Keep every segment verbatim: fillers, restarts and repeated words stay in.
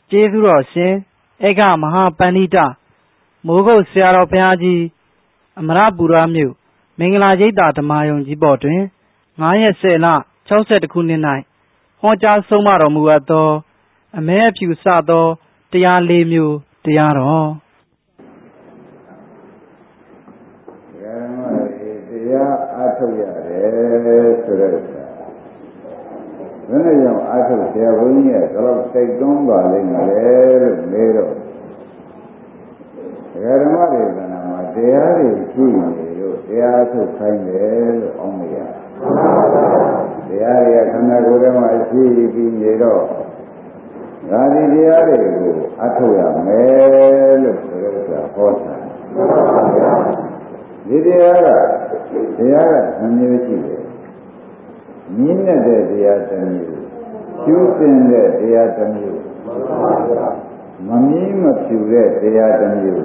ကျေးဇူးတော်ရှင်ဧကမဟာပန္နိတမိုးကုတ်ဆရာတော်ဘုရားကြီးအမရပူရမြို့မင်္ဂလာရိပ်သာဓမ္မယုံကြီးပေါ်တွင်ငါးရက်ဆယ်လခြောက်ဆယ်တစ်ခုနှစ်၌ဟောကြားဆုံးမတော်မူအပ်သောအမဲအဖြူစသောတရားလေးမျိုးတရားတော်တရားအားထုတ်ရတယ်ဆိုတော့ဘယ်နဲ့ကြောင့်အားထုတ်ဆရာဘုန်းကြီးကဘယ်လောက်စိတ်သွန်းပါလိမ့်မလဲလို့မေးတော့ဓမ္မဒေသနာမှာတရားတွေရှိနေလို့တရားထုတ်ခိုင်းတယ်လို့အောင်းမရတရားတွေကခန္ဓာကိုယ်ထဲမှာရှိပြီးနေတော့ဒါဒီတရားတွေကိုအားထုတ်ရမယ်လို့ဆိုတော့ဟောတာဒီတရားကတရားကနှမျိုးရှိတယ်မြင့်တဲ့တရားတစ်မျိုးကျူးစင်တဲ့တရားတစ်မျိုးမမြင့်မဖြူတဲ့တရားတစ်မျိုး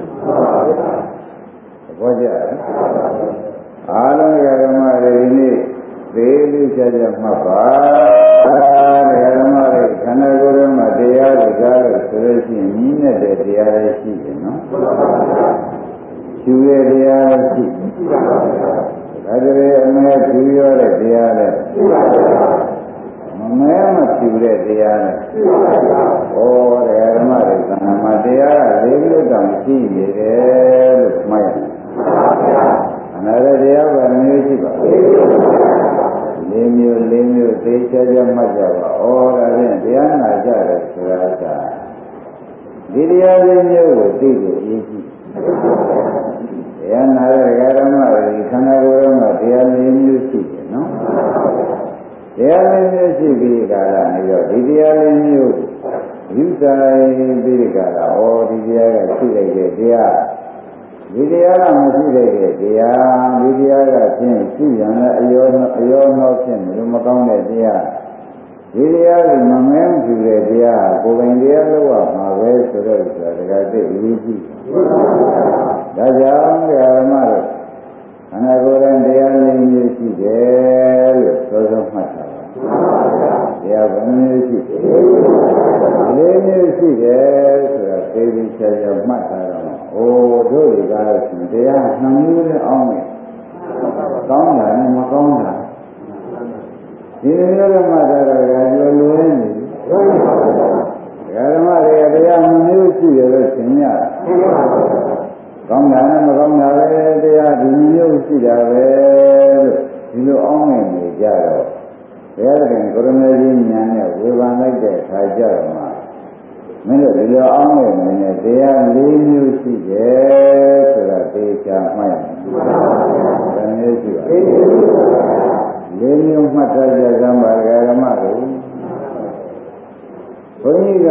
ဘောကြအားလုံးဓမ္မတွေဒီနေ့သေးလေးချာချာမှတ်ပါဓမ္မတွေခန္ဓာကိုယ်ထဲမှာတရားတွေကြားလို့ဆိုလို့ရှိရင်မြင့်တဲ့တရားတွေရှိတယ်နော်ဖြူတဲ့တရားရှိဒါကြလေအမဲဖြူရတဲ့တရားလည်းမမဲမဖြူတဲ့တရားလည်းဩတယ်ဓမ္မတွေသံဃာမှာတရားကလေးမျိုးတောင်ရှိနေတယ်လို့မှတ်ရတယ်အနာရတရားကမျိုးရှိပါလေးမျိုးလေးမျိုးသိချာချာမှတ်ကြပါဩဒါဖြင့်တရားနာကြတယ်ဆိုတာကဒီတရားလေးမျိုးကိုသိဖို့အရေးကြီးတရားနာတဲ့ဓမ္မတွေခန္ဓာကိုယ်ထဲမှာတရားလေးမျိုးရှိတယ်နော်တရားလေးမျိုးရှိပြီးကာလနေတော့ဒီတရားလေးမျိုးယူဆိုင်ပြီးဒီကာလဩဒီတရားကရှိလိုက်တဲ့တရားဒီတရားကမရှိတဲ့တရားဒီတရားကဖြင့်ရှိရတဲ့အယောအယောနှောဖြင့်ဘယ်မကောင်းတဲ့တရားဒီတရားကမမဲမဖြူတဲ့တရားကိုယ်ပိုင်တရားလို့ရမှာပဲဆိုတော့ဆိုတာတကယ်သိအရေးကြီးဒါကြောင့်ဓမ္မတို့ခန္ဓာကိုယ်ရဲ့တရားလေးမျိုးရှိတယ်လို့ဆိုဆုံးမှတ်တာပါတရားဘယ်မျိုးရှိလေးမျိုးရှိတယ်ဆိုတာသိပြီးဆရာမှတ်တာတော့အိုးတို့ဒီကားလို့တရားနှမျိုးနဲ့အောင်းတယ်ကောင်းတာနဲ့မကောင်းတာဒီလိုမျိုးမှတ်တာတော့လွယ်လွယ်နေဓမ္မတွေကတရားနှမျိုးရှိတယ်လို့သင်ရတယ်ကောင်းတာနဲ့မကောင်းတာပဲတရားဒီမျိုးရှိတာပဲလို့ဒီလိုအောင်းနေနေကြတော့ဘုရားသခင်ကိုရမေကြီးဉာဏ်နဲ့ဝေဖန်လိုက်တဲ့အခါကျတော့မှမင်းတို့ဒီလိုအောင်းနေနေတရားလေးမျိုးရှိတယ်ဆိုတာသိချာမှတ်ရမယ်။ဘယ်မျိုးရှိပါလဲ။လေးမျိုးမှတ်ထားကြသမ်းပါဓမ္မတို့ဘုန်းကြီးက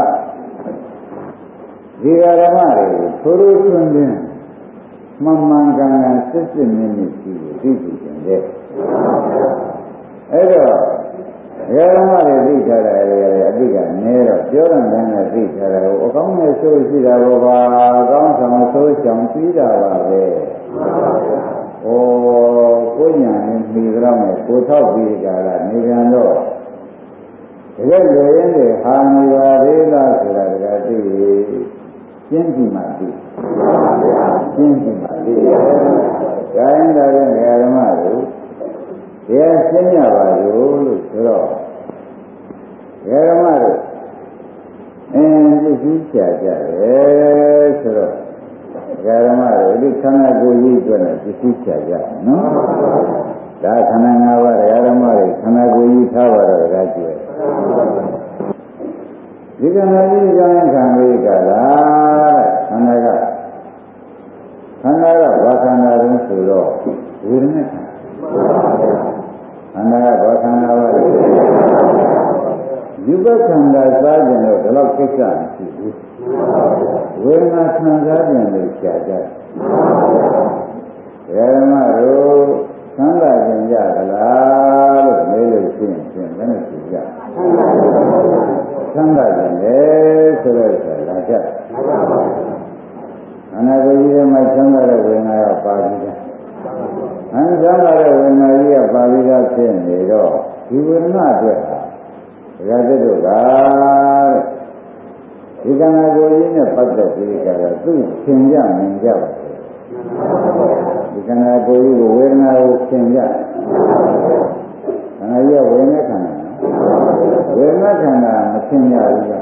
ဒီဓမ္မတွေကိုထိုးထိုးထွန်းထွန်းမှန်မှန်ကန်ကန်စစ်စစ်မြင့်မြင့်ရှိကိုသိသိကျင်တဲ့အဲ့တော့ဓမ္မတွေသိကြတာလည်းအတိကနဲတော့ပြောရတဲ့နဲ့သိကြတာကိုအကောင်းနဲ့ဆိုးရှိတာကိုပါအကောင်းဆောင်ဆိုးချောင်ပြီးတာပါပဲ။ဩကိုညာနဲ့မိကြတော့မယ်ကိုထောက်ပြီးကြတာနေပြန်တော့တကယ်လေရင်လေဟာနေပါသေးလားဆိုတာတကယ်သိရှင်းကြည့်မှသိရှင်းကြည့်မှသိဒါရင်ဒါရင်ဓမ္မတို့တရားရှင်းရပါလို့လို့ဆိုတော့ဓမ္မတို့အင်းသိသိချာကြတယ်ဆိုတော့ဓမ္မတို့ဒီခန္ဓာကိုယ်ကြီးအတွက်လည်းသိသိချာကြနော်ဒါခန္ဓာ၅ပါးဓမ္မတွေခန္ဓာကိုယ်ကြီးထားပါတော့ဒါကြည့်ဒီကနေ့ဒီကံခံလေးကလားခန္ဓာကခန္ဓာကဘာခန္ဓာလဲဆိုတော့ဝေဒနာခန္ဓာကဘာခန္ဓာပါလဲယူပခန္ဓာစားခြင်းတော့ဒီလောက်ကိစ္စမရှိဘူးဝေဒနာခံစားခြင်းလို့ရှားကြတယ်ဓမ္မတို့သံဃာကျင်ကြသလားလို့မေးလို့ရှိရင်ဖြင့်ဘယ်နဲ့ကြည့်ကြသံဃာကျင်လေဆိုတော့လာကြအနာဂတ်ကြီးမှာသံဃာတဲ့ဝေဒနာကပါပြီးသားအံသံဃာတဲ့ဝေဒနာကြီးကပါပြီးသားဖြစ်နေတော့ဒီဝေဒနာအတွက်ဟာဒကာတက်တို့ကတဲ့ဒီကံကိုယ်ကြီးနဲ့ပတ်သက်ပြီးကြတော့သူ့သင်ကြမြင်ကြပါဒီကံကိုယ်ကြီးကိုဝေဒနာကိုသင်ကြခန္ဓာကြီးကဝေဒနာခန္ဓာဝေဒနာခန္ဓာမသင်ကြဘူးကဩ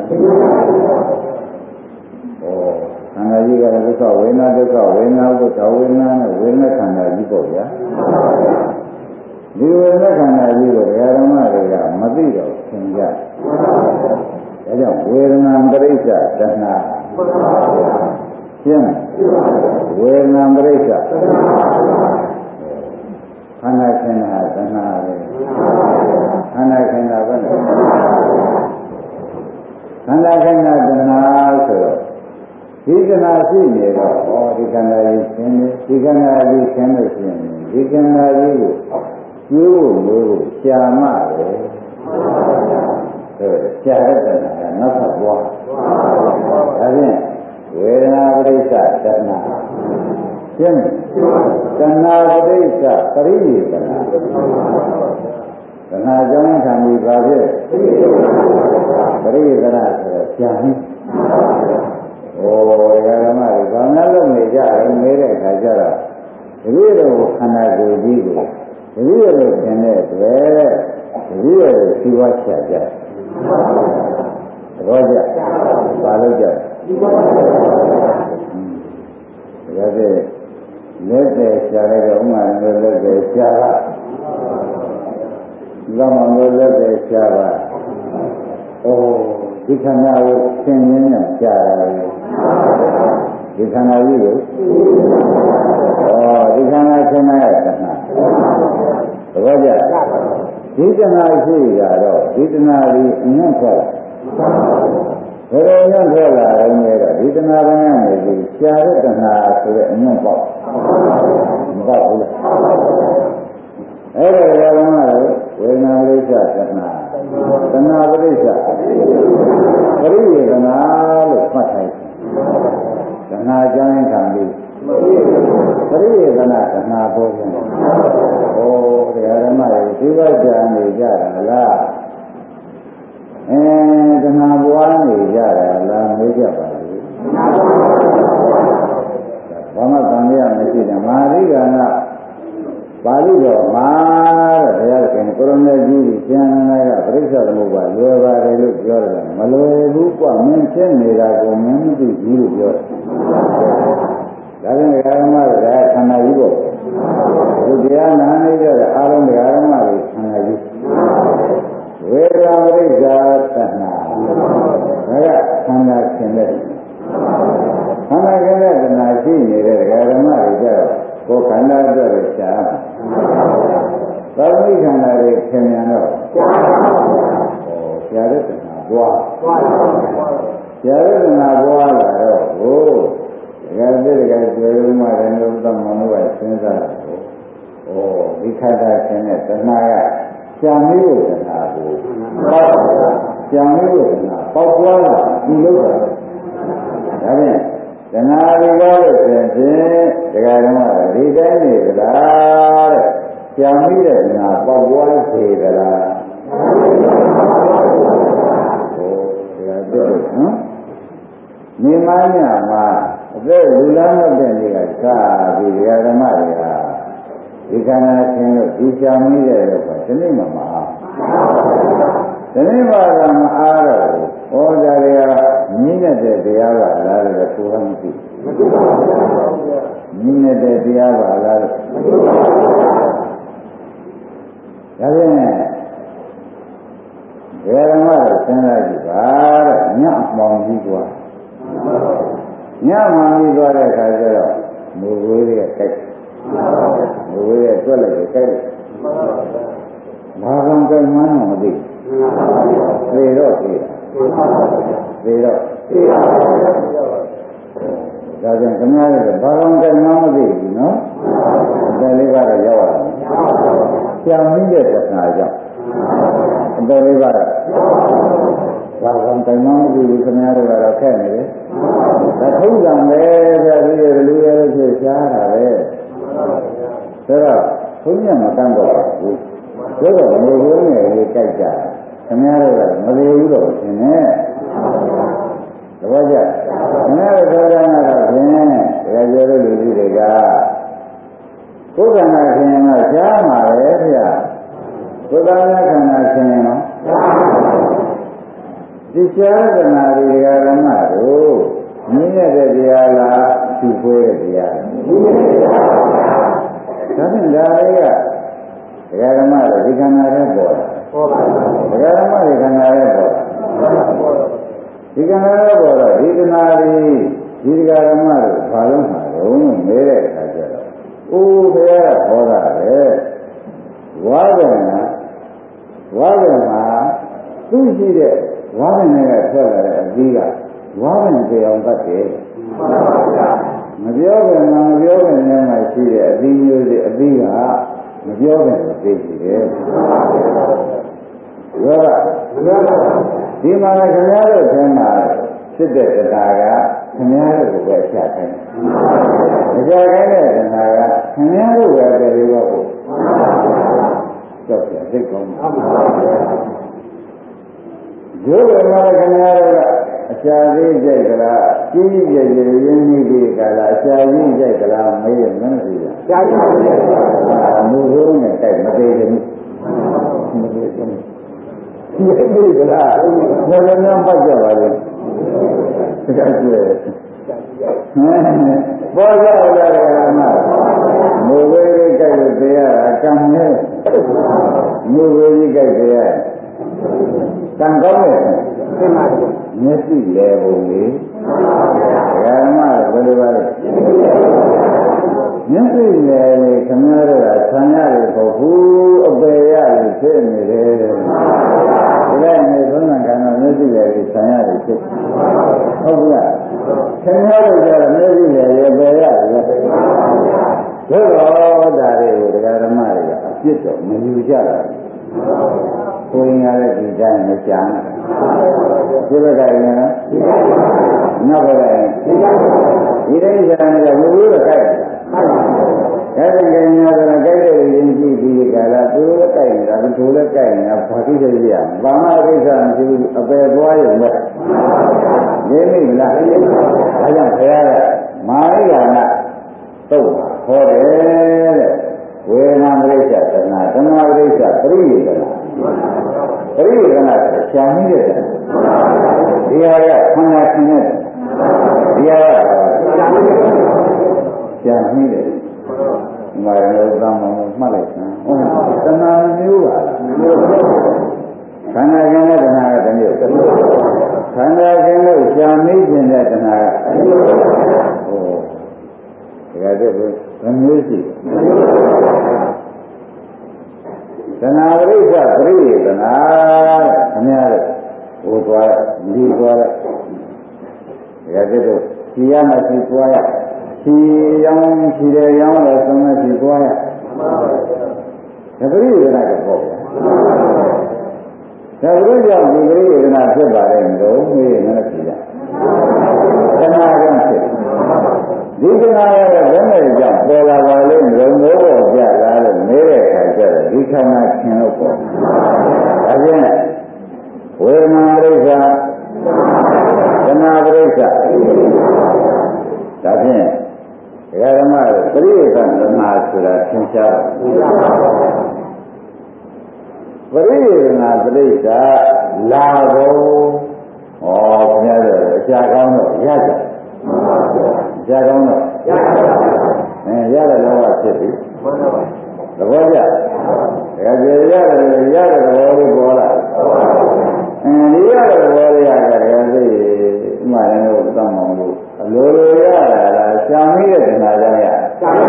ခန္ဓာကြီးကဒုက္ခဝေဒနာဒုက္ခဝေဒနာဒုက္ခဝေဒနာနဲ့ဝေဒနာခန္ဓာကြီးပေါ့ဗျာဒီဝေဒနာခန္ဓာကြီးကိုဓမ္မတွေကမသိတော့သင်ကြဒါကြောင့်ဝေဒနာပရိစ္ဆတဏှာရှင်းဝေဒနာပရိစ္ဆခန္ဓာခန္ဓာတဏှာပဲခန္ဓာခန္ဓာပဲခန္ဓာခန္ဓာတဏှာဆိုတော့ဒီခန္ဓာရှိနေတော့ဩဒီခန္ဓာကြီးရှင်းတယ်ဒီခန္ဓာကြီးရှင်းလို့ရှိရင်ဒီခန္ဓာကြီးကိုကျိုးဖို့လို့ရှားမှတယ်အဲရှားတဲ့တဏှာကနောက်ထပ်ပွားဒါဖြင့်ဝေဒနာပရိစ္ဆတဏှာရှင်းတဏှာပရိစ္ဆပရိယေတဏှာတဏှာကြောင့်ခံပြီးပါဖြင့်ပရိယေတဏှာဆိုတော့ရှားနေဩဓမ္မတွေဘာများလုပ်နေကြလဲနေတဲ့အခါကျတော့ဒီလိုတော့ခန္ဓာကိုယ်ကြီးကိုဒီလိုတော့သင်တဲ့အတွက်ဒီလိုတော့ရှိဝါချကြတယ်သဘောကျဘာလို့ကြလဲဒါကြတဲ့လက်တဲ့ရှားလိုက်တော့ဥမာလည်းလက်တဲ့ရှားတာဒီမှာလည်းလက်တဲ့ရှားပါဩဒီခန္ဓာကိုသင်ရင်းနဲ့ရှားရတယ်ဒီခန္ဓာကြီးကိုဩဒီခန္ဓာသင်ရတဲ့တဏှာသဘောကျဒီတဏှာရှိရတော့ဒီတဏှာကြီးအညံ့ထွက်လာဘယ်လိုညံ့ထွက်လာလဲဆိုတော့ဒီတဏှာကလည်းနေပြီးရှားတဲ့တဏှာဆိုတဲ့အညံ့ပေါက်မပေါက်ဘူးလားအဲ့ဒါရောကလည်းဝေဒနာပရိစ္ဆတဏှာတဏှာပရိစ္ဆပရိယေတနာလို့မှတ်ထားတယ်တဏှာကြောင့်ခံပြီးပရိယေတနာတဏှာပေါ်ပြန်ဩတရားဓမ္မတွေဒီဘက်ကြာနေကြတာလားအဲတဏှာပွားနေကြတာလားမေးကြပါလေဘာမှသံဃာမရှိတယ်မာရိကနာပါဠိတော်မှာတဲ့ဘုရားရှင်ကိုရမေကြီးကျမ်းနာကပရိစ္ဆေသမုပ္ပါလွယ်ပါတယ်လို့ပြောတယ်မလွယ်ဘူးကွမင်းရှင်းနေတာကိုမင်းမသိဘူးလို့ပြောတယ်ဒါကြောင့်ဓမ္မတွေကခန္ဓာကြီးပေါ့ဒီတရားနာနေကြတဲ့အာရုံဓမ္မတွေခန္ဓာကြီးဝေဒနာပရိစ္ဆာတဏှာဒါကခန္ဓာရှင်တဲ့ခန္ဓာရှင်တဲ့တဏှာရှိနေတဲ့ဓမ္မတွေကြတော့ကိုယ်ခန္ဓာအတွက်ရှားသာဝတိခန္ဓာတွေသင်မြန်တော့ရှားတဲ့တဏှာပွားရှားတဲ့တဏှာပွားလာတော့ဟိုဒကာတိဒကာကျွေးမှလည်းလို့သမန်တို့ကစဉ်းစားတယ်ဩဒီခန္ဓာရှင်တဲ့တဏှာကရှားမိတဲ့တဏှာကိုပေါက်ရှားမိတဲ့တဏှာပေါက်ပွားလာဒီလို့တာဒါဖြင့်တဏှာတွေကားလို့ဆိုရင်ဒကာဓမ္မတွေဒီတိုင်းနေသလားတဲ့ရှားမိတဲ့တဏှာပေါက်ပွားစေသလားဟိုဒကာတို့နော်မိမညာမှာအသက်လူလမ်းမတဲ့နေကစားပြီးဒကာဓမ္မတွေကဒီခန္ဓာရှင်လို့ဒီရှားမိတဲ့လို့ဆိုဒီနေ့မှမအားဒီနေ့မှကမအားတော့ဟောကြရမြင့်တဲ့တရားကလားလို့ဆိုရမသိမြင့်တဲ့တရားကလားလို့ဒါဖြင့်ဘယ်ဓမ္မတော့စဉ်းစားကြည့်ပါတဲ့ညမောင်ကြီးกว่าညမောင်ကြီးသွားတဲ့အခါကျတော့မူဝေးရဲ့ကြိုက်မူဝေးရဲ့တွက်လိုက်ကြိုက်ဘာကောင်ကြိုက်မှန်းတော့မသိသေတော့သေသေတော့သေဒါကြောင့်ခင်ဗျားတို့ဘာကောင်ကြိုက်မှန်းမသိဘူးနော်ဒါလေးကတော့ရောက်လာတယ်ကြောင်မိတဲ့တဏှာကြောင့်အတော်လေးကတော့ဘာကောင်ကြိုက်မှန်းမသိဘူးခင်ဗျားတို့ကတော့ခက်နေတယ်ဒါထုံးစံပဲဗျာဒီလိုလူရဲဖြစ်ရှားတာပဲဒါတော့ဘုန်းကြီးကမတန်းတော့ဘူးဒါတော့ငိုငိုနဲ့လေးကြိုက်ကြခင်ဗျားတို့ကမလေးဘူးတော့ရှင်နဲ့သဘောကျခဏတော့သောတာနာတော့ဖြင့်တရားကျော်တဲ့လူကြီးတွေကကိုယ်ခန္ဓာရှင်ကရှားမှာပဲဗျာကိုယ်ခန္ဓာခန္ဓာရှင်နော်ဒီရှားတဲ့နာရီဓမ္မတို့မြင်ရတဲ့တရားလားသူ့ဖွေးတဲ့တရားလားဒါဖြင့်ဒါလေးကတရားဓမ္မတွေဒီခန္ဓာထဲပေါ်တာပေါ်ပါဘူးတရားဓမ္မတွေခန္ဓာထဲပေါ်တာဒီခန္ဓာထဲပေါ်တော့ဒီခန္ဓာတွေဒီတရားဓမ္မတွေဘာလို့မှာတော့မဲတဲ့အခါကျတော့အိုးဘုရားဟောတာပဲဝါဒနာဝါဒနာသူရှိတဲ့ဝါဒနာကထွက်လာတဲ့အပြီးကဝါဒနာပြောင်းတတ်တယ်မပြောခင်မှာမပြောခင်နဲ့မှရှိတဲ့အပြီးမျိုးတွေအပြီးကမပြောခင်သိရှိတယ်ရောကဒီမှာလည်းခင်ဗျားတို့ထဲမှာဖြစ်တဲ့တရားကခင်ဗျားတို့ကိုပဲအချခိုင်းအချခိုင်းတဲ့တရားကခင်ဗျားတို့ပဲတည်းရောကိုကြောက်ကြစိတ်ကောင်းရုပ်ကမှလည်းခင်ဗျားတို့ကအရှာသေးကြိုက်ကြလားကြီးကြီးကျယ်ကျယ်ရင်းနှီးပြီးကြလားအရှာကြီးကြိုက်ကြလားမေးရမင်းသိလားရှာကြီးကြိုက်ပါဘူးမူရုံးနဲ့တိုက်မသေးဘူးမသေးဘူးဒီဒီကလားဘယ်လိုမှပတ်ကြပါလဲတကယ်ကျဲပေါ်ကြရတယ်ကမှမူဝေးကြီးကြိုက်လို့တရားအကံနဲ့မူဝေးကြီးကြိုက်တရားကံကောင်းတယ်သိမှာမျက်စိလဲပုံလေးဓမ္မဘယ်လိုပါလဲမျက်စိလဲလေခင်ဗျားတို့ကဆံရတယ်ပေါ့ဘူးအပေရတယ်ဖြစ်နေတယ်ဒါနဲ့နေသုံးကံတော့မျက်စိလဲလေဆံရတယ်ဖြစ်ဟုတ်ကဲ့ခင်ဗျားတို့ကမျက်စိလဲလေအပေရတယ်သို့တော့ဒါတွေကိုတရားဓမ္မတွေကအပြစ်တော့မယူကြတာကိုယ်ရတဲ့ဒီတိုင်းမချမ်းဒီဘက်ကရင်နောက်ဘက်ကရင်ဒီတိုင်းချမ်းတယ်ဘယ်လိုလဲကြိုက်တယ်ဒါကြောင့်ညာကတော့ကြိုက်တဲ့ရင်ကြည့်ပြီးကြလားသူလည်းကြိုက်နေတာသူလည်းကြိုက်နေတာဘာဖြစ်လို့ရဘာမှအိဋ္ဌာမရှိဘူးအပယ်သွားရုံပဲရင်းမိလားဒါကြောင့်ဘုရားကမာရိယာကတုတ်ဟောတယ်တဲ့ဝေဒနာပရိစ္ဆသနာသနာပရိစ္ဆပရိယေသနာပရိယေသနာဆိုရှားမိတဲ့ဒီဟာကခန္ဓာရှင်တဲ့ဒီဟာကရှားမိတဲ့ဒီမှာလည်းသံမောမှတ်လိုက်စမ်းသနာမျိုးပါခန္ဓာရှင်တဲ့သနာကတစ်မျိုးခန္ဓာရှင်လို့ရှားမိခြင်းတဲ့သနာကအမျိုးဟောဒါကြတဲ့ဘယ်မျိုးရှိသနာပရိစ္ဆပရိယေသနာခင်ဗျားတို့ဟိုသွားဒီသွားဒါကြတဲ့ဒီရမရှိသွားရဒီရောင်းဒီတယ်ရောင်းလည်းသုံးမရှိသွားရဒါပရိယေသနာကပေါ့ဗျာဒါဘုရားကြောင့်ဒီပရိယေသနာဖြစ်ပါလေလို့မေးနေတယ်ကြည့်ရသနာကြောင့်ဖြစ်ဒီကနာရတဲ့ဘယ်နဲ့ကြောင့်ပေါ်လာပါလိမ့်လို့မိုးပေါ်ကြလာလို့နေတဲ့အခါကျတော့ဒီခန္ဓာခင်လို့ပေါ့ဒါဖြင့်ဝေဒနာပရိစ္ဆာသနာပရိစ္ဆာဒါဖြင့်ဒကာဓမ္မတို့ပရိယေသနာဆိုတာသင်ရှားပရိယေသနာပရိစ္ဆာလာဖို့ဩခင်ဗျားတို့အရှာကောင်းတော့ရကြရကောင်းတော့ရပါဘူးအဲရတဲ့လောကဖြစ်ပြီသဘောကျဒါကြရရတယ်ရတဲ့သဘောလေးပေါ်လာအဲဒီရတဲ့သဘောလေးရတယ်ဒါသိဥမာလည်းတော့တောင်းအောင်လို့အလိုလိုရတာလားရှာမိတဲ့ဒနာကြောင့်ရ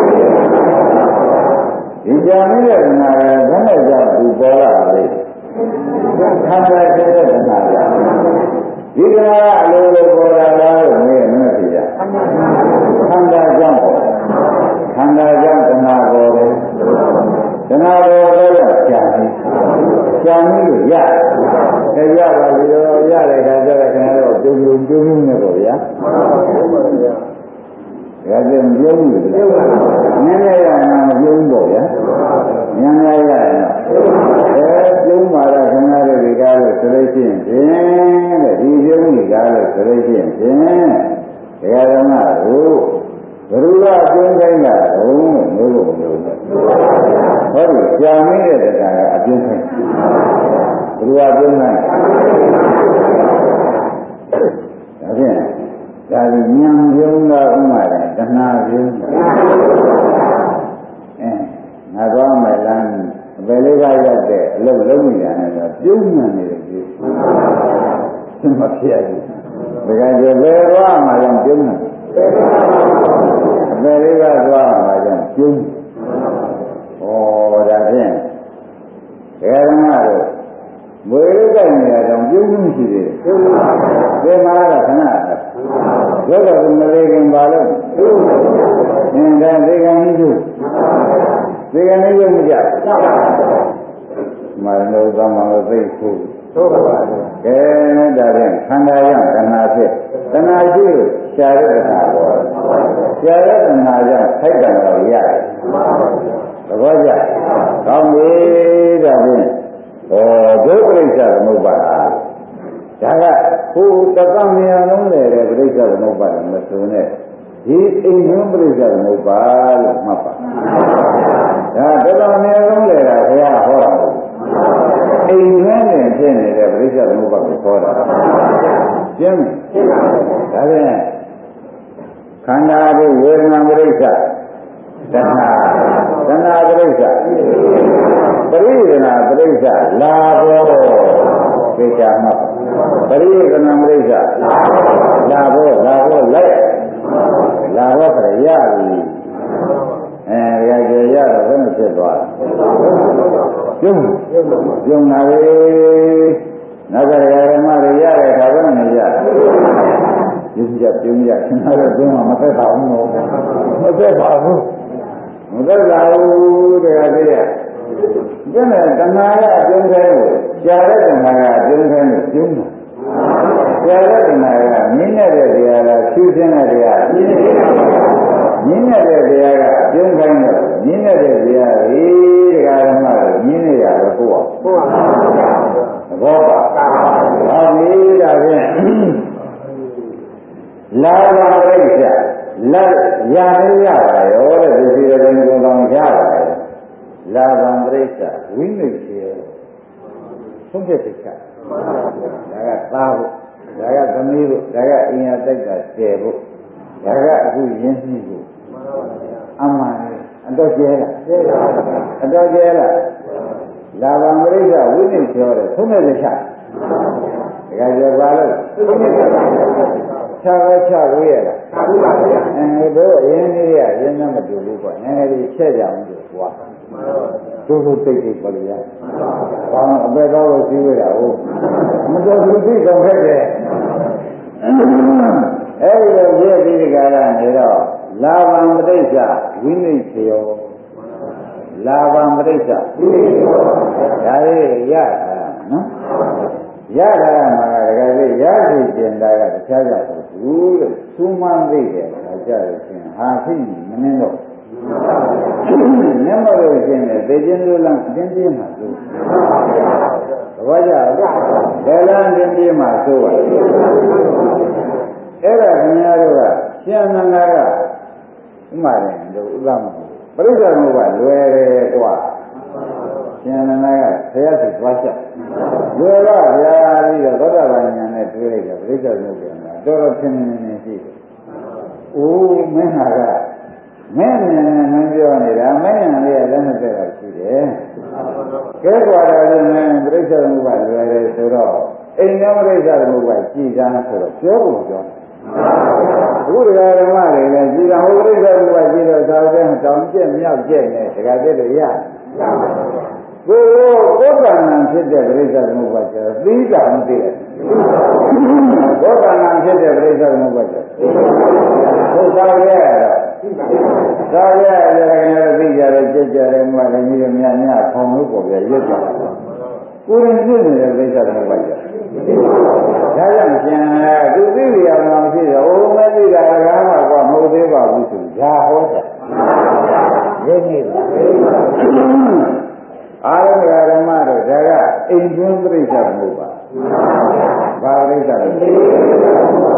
ဒီရှာမိတဲ့ဒနာကဘယ်နဲ့ကြောင့်ဒီပေါ်လာလဲခန္ဓာဖြစ်တဲ့ဒနာကြောင့်ဒီကနာအလိုလိုပေါ်လာလားလို့မေးမနဲ့ဖြစ်ကြခန္ဓာကြောင့်ပေါ်ခန္ဓာကြောင့်တဏှာပေါ်တယ်တဏှာပေါ်တော့ရှားပြီးရှားပြီးလို့ရအဲရပါပြီတော့ရတဲ့ခါကျတော့ခင်ဗျားတို့ပြုံပြုံပြုံပြုံနေပေါ့ဗျာဟုတ်ပါဗျာဒါကြည့်ပြုံးဘူးလေနည်းနည်းရရင်မပြုံးပေါ့ဗျာဉာဏ်ရရရင်အဲပြုံးပါတော့ခင်ဗျားတို့ဒီကားလို့ဆိုလို့ရှိရင်ဖြင့်တဲ့ဒီပြုံးဒီကားလို့ဆိုလို့ရှိရင်ဖြင့်တရားဓမ္မတို့ဘယ်လိုအကျဉ်းခိုင်းတာတော့မျိုးလို့မျိုးတယ်ဟောဒီကြာမင်းတဲ့တရားကအကျဉ်းခိုင်းဘယ်လိုအကျဉ်းခိုင်းဒါဖြင့်ဒါဒီဉာဏ်ပြုံးတာဥမာတယ်တဏှာပြုံးအဲငါသွားမယ်လမ်းအပယ်လေးပါးရောက်တဲ့အလုပ်လုံးမိတာနဲ့ဆိုပြုံးမှန်နေတယ်ဒီမဖြစ်ဘူးဒါကကြဘယ်သွားမှလည်းပြုံးတယ်အပယ်လေးပါးသွားမှလည်းပြုံးဩဒါဖြင့်ဒကာဓမ္မတို့ဝေရုပ်ကနေရတော့ပြုံးမှုရှိသေးတယ်ပြုံးပါဘယ်မှာလဲခဏရောတော့မလေးခင်ပါလို့သင်္ကန်းသေကံကြီးသေကံကြီးမကြမနုဿမလို့သိဖို့သို့ပါပါကဲဒါဖြင့်ခန္ဓာကြောင့်တဏှာဖြစ်တဏှာရှိလို့ရှားရတဲ့တဏှာပေါ်ရှားရတဲ့တဏှာကြောင့်ထိုက်တယ်လို့ရတယ်သဘောကျကောင်းပြီဒါဖြင့်ဩဒုပရိစ္ဆသမုပ္ပါဒဒါကဟိုတသမယလုံးလေတဲ့ပရိစ္ဆသမုပ္ပါဒမဆိုနဲ့ဒီအိမ်ကျွန်းပရိစ္ဆသမုပ္ပါလို့မှတ်ပါဒါတသမယလုံးလေတာဘုရားဟောတာအိမ်ကျွန်းနဲ့ဖြစ်နေတဲ့ပရိစ္ဆသမုပ္ပါကိုဟောတာကျင်းဒါဖြင့်ခန္ဓာကိုဝေဒနာပရိစ္ဆတဏှာတဏှာပရိစ္ဆပရိဒနာပရိစ္ဆလာဘောသိချာမှာပရိဒနာပရိစ္ဆလာဘောလာဘောလိုက်လာဘောခရရပြီအဲရကြရတော့ဘယ်နဲ့ဖြစ်သွားလဲပြုံးပြုံးလာပြီနောက်ကရဓမ္မတွေရတဲ့အခါဘယ်နဲ့ရပြုံးကြပြုံးကြခဏတော့ပြုံးမှမသက်ပါဘူးနော်မသက်ပါဘူးမသက်ပါဘူးတရားသေးရကျင်းတဲ့တဏှာကအကျဉ်းခဲလို့ရှားတဲ့တဏှာကအကျဉ်းခဲလို့ကျုံးတာရှားတဲ့တဏှာကမြင့်တဲ့တရားကဖြူစင်းတဲ့တရားမြင့်တဲ့တရားကအကျဉ်းခိုင်းတယ်မြင့်တဲ့တရားကြီးတရားဓမ္မကိုမြင့်နေရတော့ကိုယ့်ဟာကိုယ့်ဟာသဘောပါဟောဒီဒါဖြင့်လာပါလိမ့်ချလာရမရပါရောတဲ့ဒီစီရင်ကိုယ်တော်ရပါရဲ့လာဗံပရိစ္ဆဝိနည်းကျေသုံးဖြတ်သိချဒါကသားဖို့ဒါကသမီးဖို့ဒါကအင်အားတိုက်တာကျဲဖို့ဒါကအခုရင်းနှီးဖို့အမှန်အတော့ကျဲလားအတော့ကျဲလားလာဗံပရိစ္ဆဝိနည်းကျော်တယ်သုံးဖြတ်သိချဒါကကြောပါလို့ခြားပဲခြားဝေးရလားခြားပါဗျာအဲတို့အရင်ကြီးရရင်းနှမတူဘူးကွာနည်းနည်းလေးချက်ကြအောင်လို့ကွာတို့တို့တိတ်တိတ်ပါလို့ရဘာမှအပေတော့လို့ရှိရတာဟုတ်မတော်ဘူးသိတော့ခဲ့တယ်အဲဒီလိုပြည့်ပြီးဒီကရနေတော့လာဗံပဋိစ္စဝိနိစ္စယောလာဗံပဋိစ္စဝိနိစ္စယောဒါလေးရတာနော်ရတာမှာတကယ်လို့ရစီကျင်တာကတခြားကြဘူးလို့သူမှန်းသိတယ်အခါကြလို့ရှင်ဟာဖြစ်မနှင်းတော့မျက်မှောက်လို့ရှင်တယ်သိချင်းလို့လားအတင်းပြင်းမှာဆိုသဘောကျဘယ်လမ်းတင်းပြင်းမှာဆိုပါအဲ့ဒါခင်ဗျားတို့ကရှင်နန္ဒာကဥမာတယ်တို့ဥပမာပရိစ္ဆေသမုပ္ပါလွယ်တယ်ကွာရှင်နန္ဒာကဆရာစီသွားချက်လွယ်တော့ဗျာပြီးတော့သောတာပန်ဉာဏ်နဲ့တွေ့လိုက်တယ်ပရိစ္ဆေသမုပ္ပါတော်တော်ထင်နေနေရှိတယ်အိုးမင်းဟာကမင်းဉာဏ်နဲ့မင်းပြောနေတာမင်းဉာဏ်လေးကလည်းမသက်တာရှိတယ်ကဲကွာတယ်လည်းမင်းပရိစ္ဆေသမုပ္ပါလွယ်တယ်ဆိုတော့အိမ်ရောပရိစ္ဆေသမုပ္ပါကြည်သားဆိုတော့ပြောဖို့ပြောအခုဒကာဓမ္မတွေလည်းကြည်တာဟိုပရိစ္ဆေသမုပ္ပါကြည်တော့သာတဲ့တောင်ကျက်မြောက်ကျက်နဲ့ဒကာတဲ့တွေရကိုယ်ကိုယ်တဏ္ဍာဖြစ်တဲ့ပရိစ္ဆေသမုပ္ပါကျတော့သီးတာမသိတယ်ကိုယ်တဏ္ဍာဖြစ်တဲ့ပရိစ္ဆေသမုပ္ပါကျဟုတ်သာရဲ့သာရဲ့ရတဲ့သိကြတယ်ကြက်ကြတယ်မှလည်းမျိုးများများခေါင်းလို့ပေါ်ပြရွတ်ကြကိုယ်ရင်ဖြစ်နေတဲ့ပရိစ္ဆေသမုပ္ပါကျဒါကြောင့်ရှင်သူသိရမှာမရှိတော့အိုးမသိတာကမှကွာမဟုတ်သေးပါဘူးဆိုဒါဟောတာရင်းနေလားအာရဏဓမ္မတို့ဒါကအိမ်ကျွန်းပရိစ္ဆေသမုပ္ပါဘာပရိစ္ဆေလဲ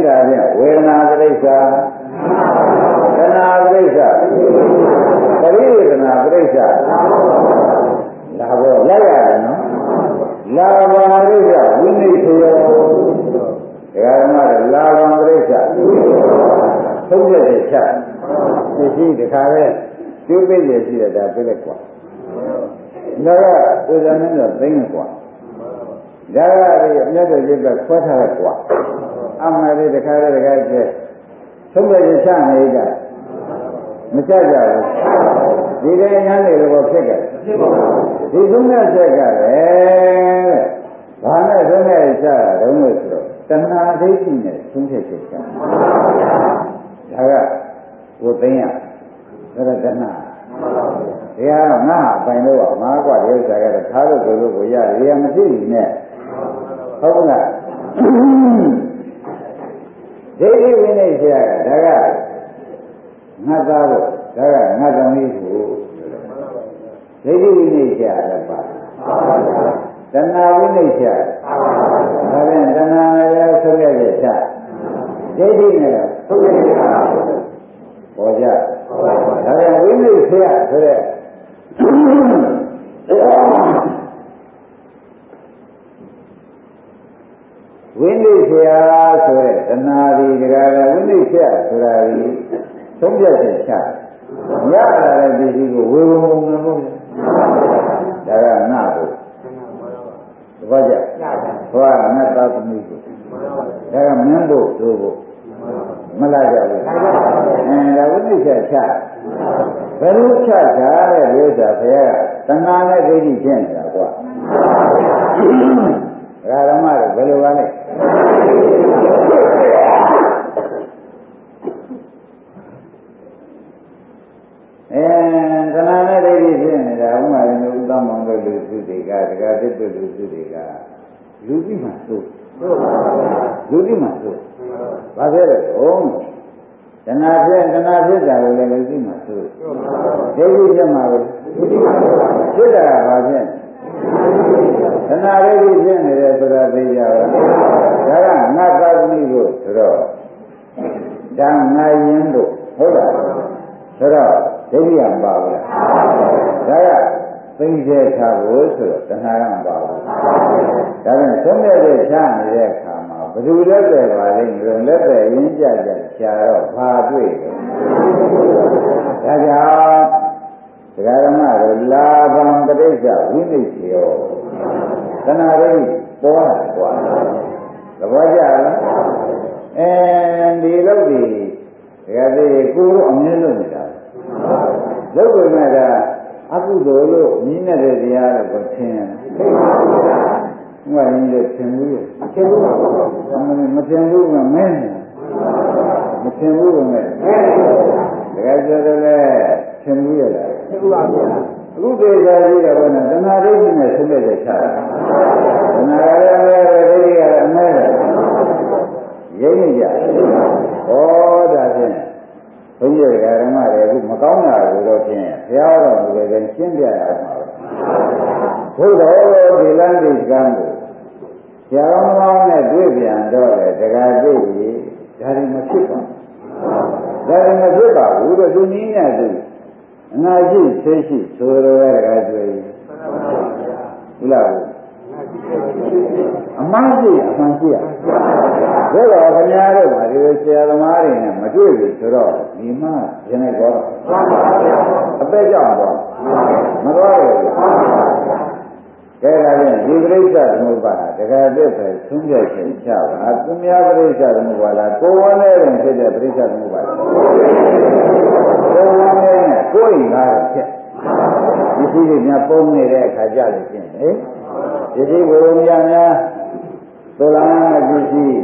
တာဖြင့်ဝေဒနာပရိစ္ဆာသနာပရိစ္ဆာပရိဝေဒနာပရိစ္ဆာလာဘောလိုက်ရတယ်နော်လာဘောပရိစ္ဆာဝိနိစ္စယောဒါကမှလာဘောပရိစ္ဆာသုံးရက်တည်းချသိရှိတခါပဲကျိုးပိတ်ရရှိရတာပြည့်လိုက်กว่าဒါကဥဇာမင်းတော့သိနေกว่าဒါကဒီအမြတ်တော်ကျစ်ကခွဲထားလိုက်กว่าအမှန်လေးတခါလေးတခါကျဲသုံးရက်တည်းချနေကြမချကြဘူးဒီတဲ့ညာနေလို့ဖြစ်ကြဒီသုံးရက်ချက်ကလည်းဘာနဲ့သုံးရက်ချတာတုံးလို့ဆိုတော့တဏှာဒိဋ္ဌိနဲ့သုံးရက်ချက်ချဒါကဟိုသိရဒါကတဏှာတရားတော့ငါအပိုင်လို့ငါกว่าဒီဥစ္စာကတော့ထားလို့ဆိုလို့ကိုရတယ်ရမသိဘူးနဲ့ဟုတ်ကဲ့ဒိဋ္ဌိဝိနည်းဆရာကဒါကငါသားလို့ဒါကငါသမီးကိုဒိဋ္ဌိဝိနည်းဆရာလည်းပါတဏှာဝိနည်းဆရာဒါပြန်တဏှာလည်းဆုံးရတဲ့ချဒိဋ္ဌိနဲ့ဆုံးရတဲ့ချပေါ်ကြဒါပြန်ဝိနည်းဆရာဆိုတဲ့ဝိနည်းဆရာဆိုတဲ့တဏှာဒီဒကာလည်းဝိနည်းဆရာဆိုတာဒီသုံးပြချက်ချရလာတဲ့ပစ္စည်းကိုဝေဝုံမလို့ဒါကငါ့ကိုဘာကြဟောငါသားသမီးကိုဒါကမင်းတို့တို့ကိုမလာကြဘူးအဲဒါဝိနည်းဆရာချဘယ်လိုချချတဲ့လို့ဆိုတာဘုရားကတဏှာနဲ့ဒိဋ္ဌိဖြစ်နေတာကွာဓမ္မတွေဘယ်လိုပါလဲအဲတဏှာနဲ့ဒိဋ္ဌိဖြစ်နေတာဥမာရင်ဥဒ္ဒမောင်တို့လူစုတွေကဒကာတစ်တို့လူစုတွေကလူပြီးမှသို့လူပြီးမှသို့ဘာဖြစ်လဲဩတဏှာဖြစ်တဏှာဖြစ်တာကိုလည်းလူပြီးမှသို့ဒိဋ္ဌိဖြစ်မှာကိုဖြစ်တာကဘာဖြစ်တဏှာဒိဋ္ဌိဖြစ်နေတယ်ဆိုတာသိကြပါလားဒါကငါသာသမီကိုဆိုတော့ဒါငါရင်တို့ဟုတ်လားဆိုတော့ဒိဋ္ဌိကမပါဘူးလားဒါကသိစေချဖို့ဆိုတော့တဏှာကမပါဘူးဒါပြန်သုံးတဲ့ချနေတဲ့အခါမှာဘယ်သူလက်ပဲပါလိမ့်လို့လက်ပဲရင်းကြကြရှာတော့ဘာတွေ့လဲဒါကြောင့်ဒကာဓမ္မတို့လာဘံပဋိစ္စဝိနိစ္စယောတဏှာရိပေါ်လာกว่าသဘောကျလားအဲဒီလောက်ဒီဒကာသေးကိုယ်အမြဲလို့နေတာလုပ်ကြမဲ့ကအကုသိုလ်လို့မြင်တဲ့တရားတော့ထင်တယ်။ဘာလို့လဲထင်ဘူးလေ။ထင်ဘူးပါဘူး။မထင်ဘူးကမင်းမထင်ဘူးကမင်းတကယ်ဆိုတော့လေထင်ဘူးရလား။ထင်ဘူးပါဗျာ။အခုဒေသကြီးတော့ကတဏှာဒိဋ္ဌိနဲ့ဆုံးတဲ့ချတာ။တဏှာလည်းအမဲပဲဒိဋ္ဌိကလည်းအမဲပဲ။ရင်းနေကြ။ဩဒါဖြင့်ဘုန်းကြီးဓမ္မတွေအခုမကောင်းတာကိုတော့ဖြင့်ဘုရားတော်မူတဲ့ရှင်းပြရမှာပဲဘုရားဒီလမ်းဒီကံကိုဆရာတော်မောင်းနဲ့တွေ့ပြန်တော့လေတခါသိပြီဒါတွေမဖြစ်ပါဘူးဒါတွေမဖြစ်ပါဘူးတော့သူနည်းနဲ့သူအနာရှိသိရှိဆိုလိုတဲ့တခါတွေ့ဘူးလားအမှန်ရှိအမှန်ရှိရဒါတော့ခင်ဗျားတို့ကဒီဆရာသမားတွေနဲ့မတွေ့ဘူးဆိုတော့ဒီမှာရင်းနေတော့အပဲကြောက်တော့မတော်ရဘူးကဲဒါဖြင့်ဒီပရိစ္ဆသမုပ္ပါဒတကယ်တည်းပဲသုံးချက်ချင်းချပါသူများပရိစ္ဆသမုပ္ပါဒကိုယ်ဝန်းနဲ့ရင်ဖြစ်တဲ့ပရိစ္ဆသမုပ္ပါဒကိုယ်ဝန်းနဲ့ကိုယ်ရင်ကားဖြစ်ဒီစီးတွေများပုံနေတဲ့အခါကြလို့ရှင်းဟင်ဒီစီးကိုယ်များများသိုလမ်းမဲ့ပစ္စည်း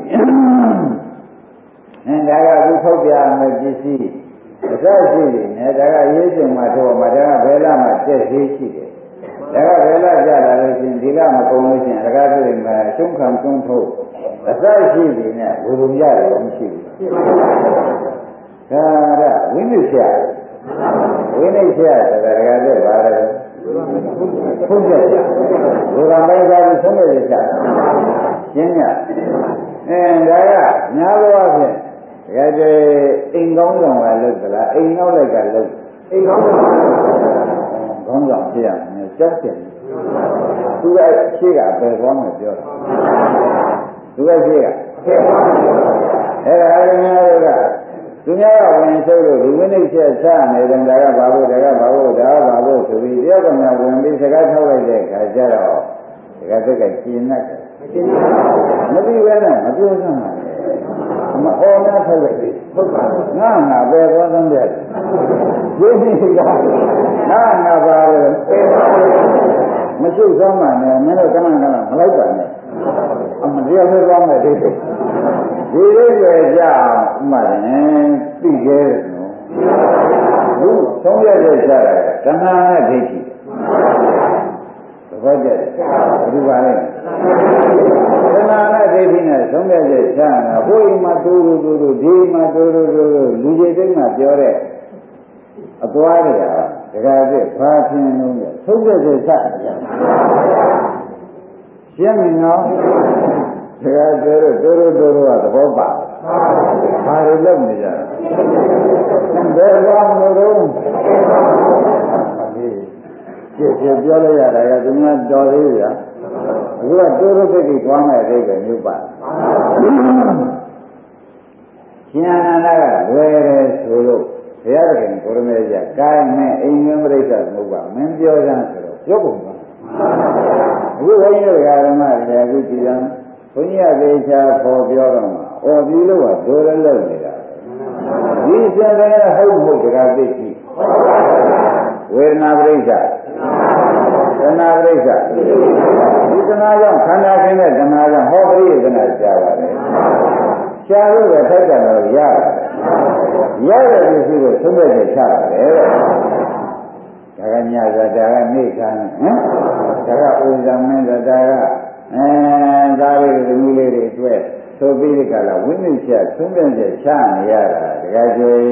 အဲဒါကအခုထုတ်ပြမဲ့ပစ္စည်းအစရှိတယ်နဲ့ဒါကရေးစင်မှာတော့မှာဒါကဘယ်လာမှတက်သေးရှိတယ်ဒါကဘယ်လာကြလာလို့ရှင်ဒီကမကုန်လို့ရှင်အကားတွေ့မှာရှုံးခံရှုံးထုတ်အစရှိတယ်နဲ့ဘုံရတယ်မရှိဘူးဒါကဝိနည်းဆရာဝိနည်းဆရာဆိုတာဒါကလည်းဘာလဲဆုံးဖြတ်ဆရာဘုရားပိုင်းသားကိုဆုံးဖြတ်ဆရာရှင်းရအဲဒါကညာဘဝဖြင့်တကယ်တည်းအိမ်ကောင်းဆောင်ကလုပ်သလားအိမ်နောက်လိုက်ကလုပ်အိမ်ကောင်းဆောင်ကောင်းဆောင်ဖြစ်ရမယ်ကြောက်တယ်သူကရှိကပဲသွားမယ်ပြောတာသူကရှိကအဲ့ဒါအရင်ကသူများကဝင်ထုတ်လို့ဒီမိနစ်ချက်ချနေတဲ့ဒါကဘာလို့ဒါကဘာလို့ဒါကဘာလို့ဆိုပြီးတယောက်ကမှဝင်ပြီးစကားထောက်လိုက်တဲ့အခါကျတော့ဒါကတက်ကရှင်းနေတယ်မပြီးပဲနဲ့မပြောစမ်းပါနဲ့မအော်နာထုတ်လိုက်ပြီဟုတ်ပါငါငါပဲသွားသမ်းတယ်ဒီနည်းကငါငါပါလေမရှုပ်သွားမှနဲ့မင်းတို့ကမှန်ကမှမလိုက်ပါနဲ့အမတရားပဲသွားမယ်ဒီဒီလေးပဲကြအောင်ဥမာရင်သိခဲ့တယ်နော်သူသုံးရတဲ့ကြတာကတဏှာနဲ့ဒိဋ္ဌိသဘောကျတယ်ဘယ်လိုပါလဲတဏှာနဲ့ဒိဋ္ဌိနဲ့သုံးရတဲ့ကြတာဟိုအိမ်မှာတူတူတူတူဒီမှာတူတူတူတူလူကြီးတိတ်မှပြောတဲ့အသွားတွေကတကယ်ဖြစ်ဘာဖြစ်လို့လဲသုံးရတဲ့ကြရှင်းပြီနော်တကယ်ကျတော့တိုးတိုးတိုးတိုးကသဘောပါဘာတွေလုပ်နေကြလဲဘယ်ကောင်လို့တော့ဒီကြည့်ကြပြောလိုက်ရတာကသူများတော်သေးဗျာအခုကတိုးတိုးပိတ်ပြီးသွားမဲ့အိဗယ်မျိုးပါရှင်အနန္ဒကလွယ်တယ်ဆိုလို့ဘုရားသခင်ကိုရမေကြီးကကိုင်းနဲ့အိမ်မင်းပြိဿသမုပ္ပါမင်းပြောကြဆိုတော့ပြောကုန်ပါအခုဘုန်းကြီးတို့ဓမ္မတွေအခုကြည်ရန်ဘုန်းကြီးကသေချာပေါ်ပြောတော့မှာအော်ဒီလိုကဒိုးလည်းလုပ်နေတာဒီစံတယ်ဟုတ်ဟုတ်တကားသိရှိဝေဒနာပရိစ္ဆသနာပရိစ္ဆဒီသနာကြောင့်ခန္ဓာခင်းတဲ့သနာကြောင့်ဟောပရိသနာရှားပါတယ်ရှားလို့ပဲထိုက်တယ်လို့ရပါတယ်ရတဲ့ပစ္စည်းကိုသုံးတဲ့ချပါတယ်ဒါကညဇာတာကနေခံဟမ်ဒါကဥဇာမင်းဇာတာကအဲဒါလေးတွေလူလေးတွေအတွက်သို့ပြီးဒီကလာဝိနည်းချက်သုံးပြချက်ချနေရတာတကယ်ကြွေ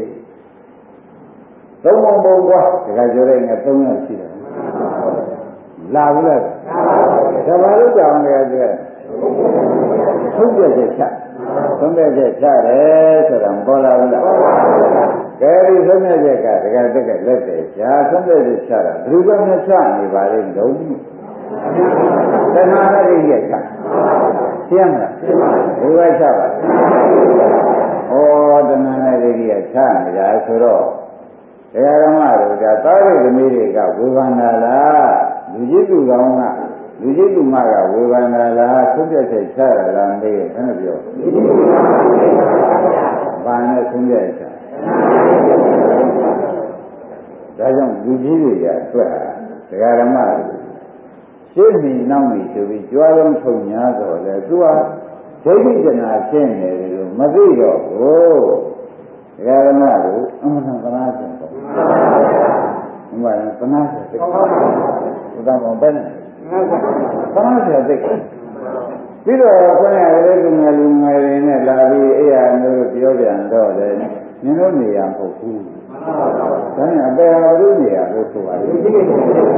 သုံးပုံပုံကွာတကယ်ကြွတဲ့ငါသုံးရရှိတယ်လာဘူးလားဒါဘာလို့ကြောင်လဲတဲ့သုံးပြချက်ချသုံးပြချက်ချတယ်ဆိုတာမပေါ်လာဘူးလားကဲဒီသုံးပြချက်ကတကယ်တကယ်လက်တယ်ရှားသုံးပြချက်ချတာဘယ်လိုကမှချနေပါလိမ့်လုံးတဏှာနဲ့ရည်ချရှင်းမလားဘုရားချပါဩတဏှာနဲ့ရည်ချနေတာဆိုတော့တရားဓမ္မတို့ကသာရိသမီးတွေကဝေဘာနာလားလူကြီးသူကောင်းကလူကြီးသူမကဝေဘာနာလားသုံးပြချက်ချရလားမေးဘယ်နဲ့ပြောဘာနဲ့သုံးပြချက်ဒါကြောင့်လူကြီးတွေကအတွက်တရားဓမ္မရှင်းပြီးနောက်ပြီးဆိုပြီးကြွားလုံးထုံညာတော့လေသူဟာဒိဋ္ဌိကနာရှင်းနေတယ်လို့မသိတော့ဘူးတရားဓမ္မတို့အမှန်တန်သနာရှင်ပေါ့ဘုရားသနာရှင်သိဘုရားမောဘယ်နဲ့သနာရှင်သိပြီးတော့ခွင့်ရတဲ့လူငယ်လူငယ်တွေနဲ့လာပြီးအဲ့ရမျိုးပြောပြန်တော့လေနင်တို့နေရမဟုတ်ဘူးဒါနဲ့အပေဟာဘုနေရလို့ဆိုပါလေဒီလို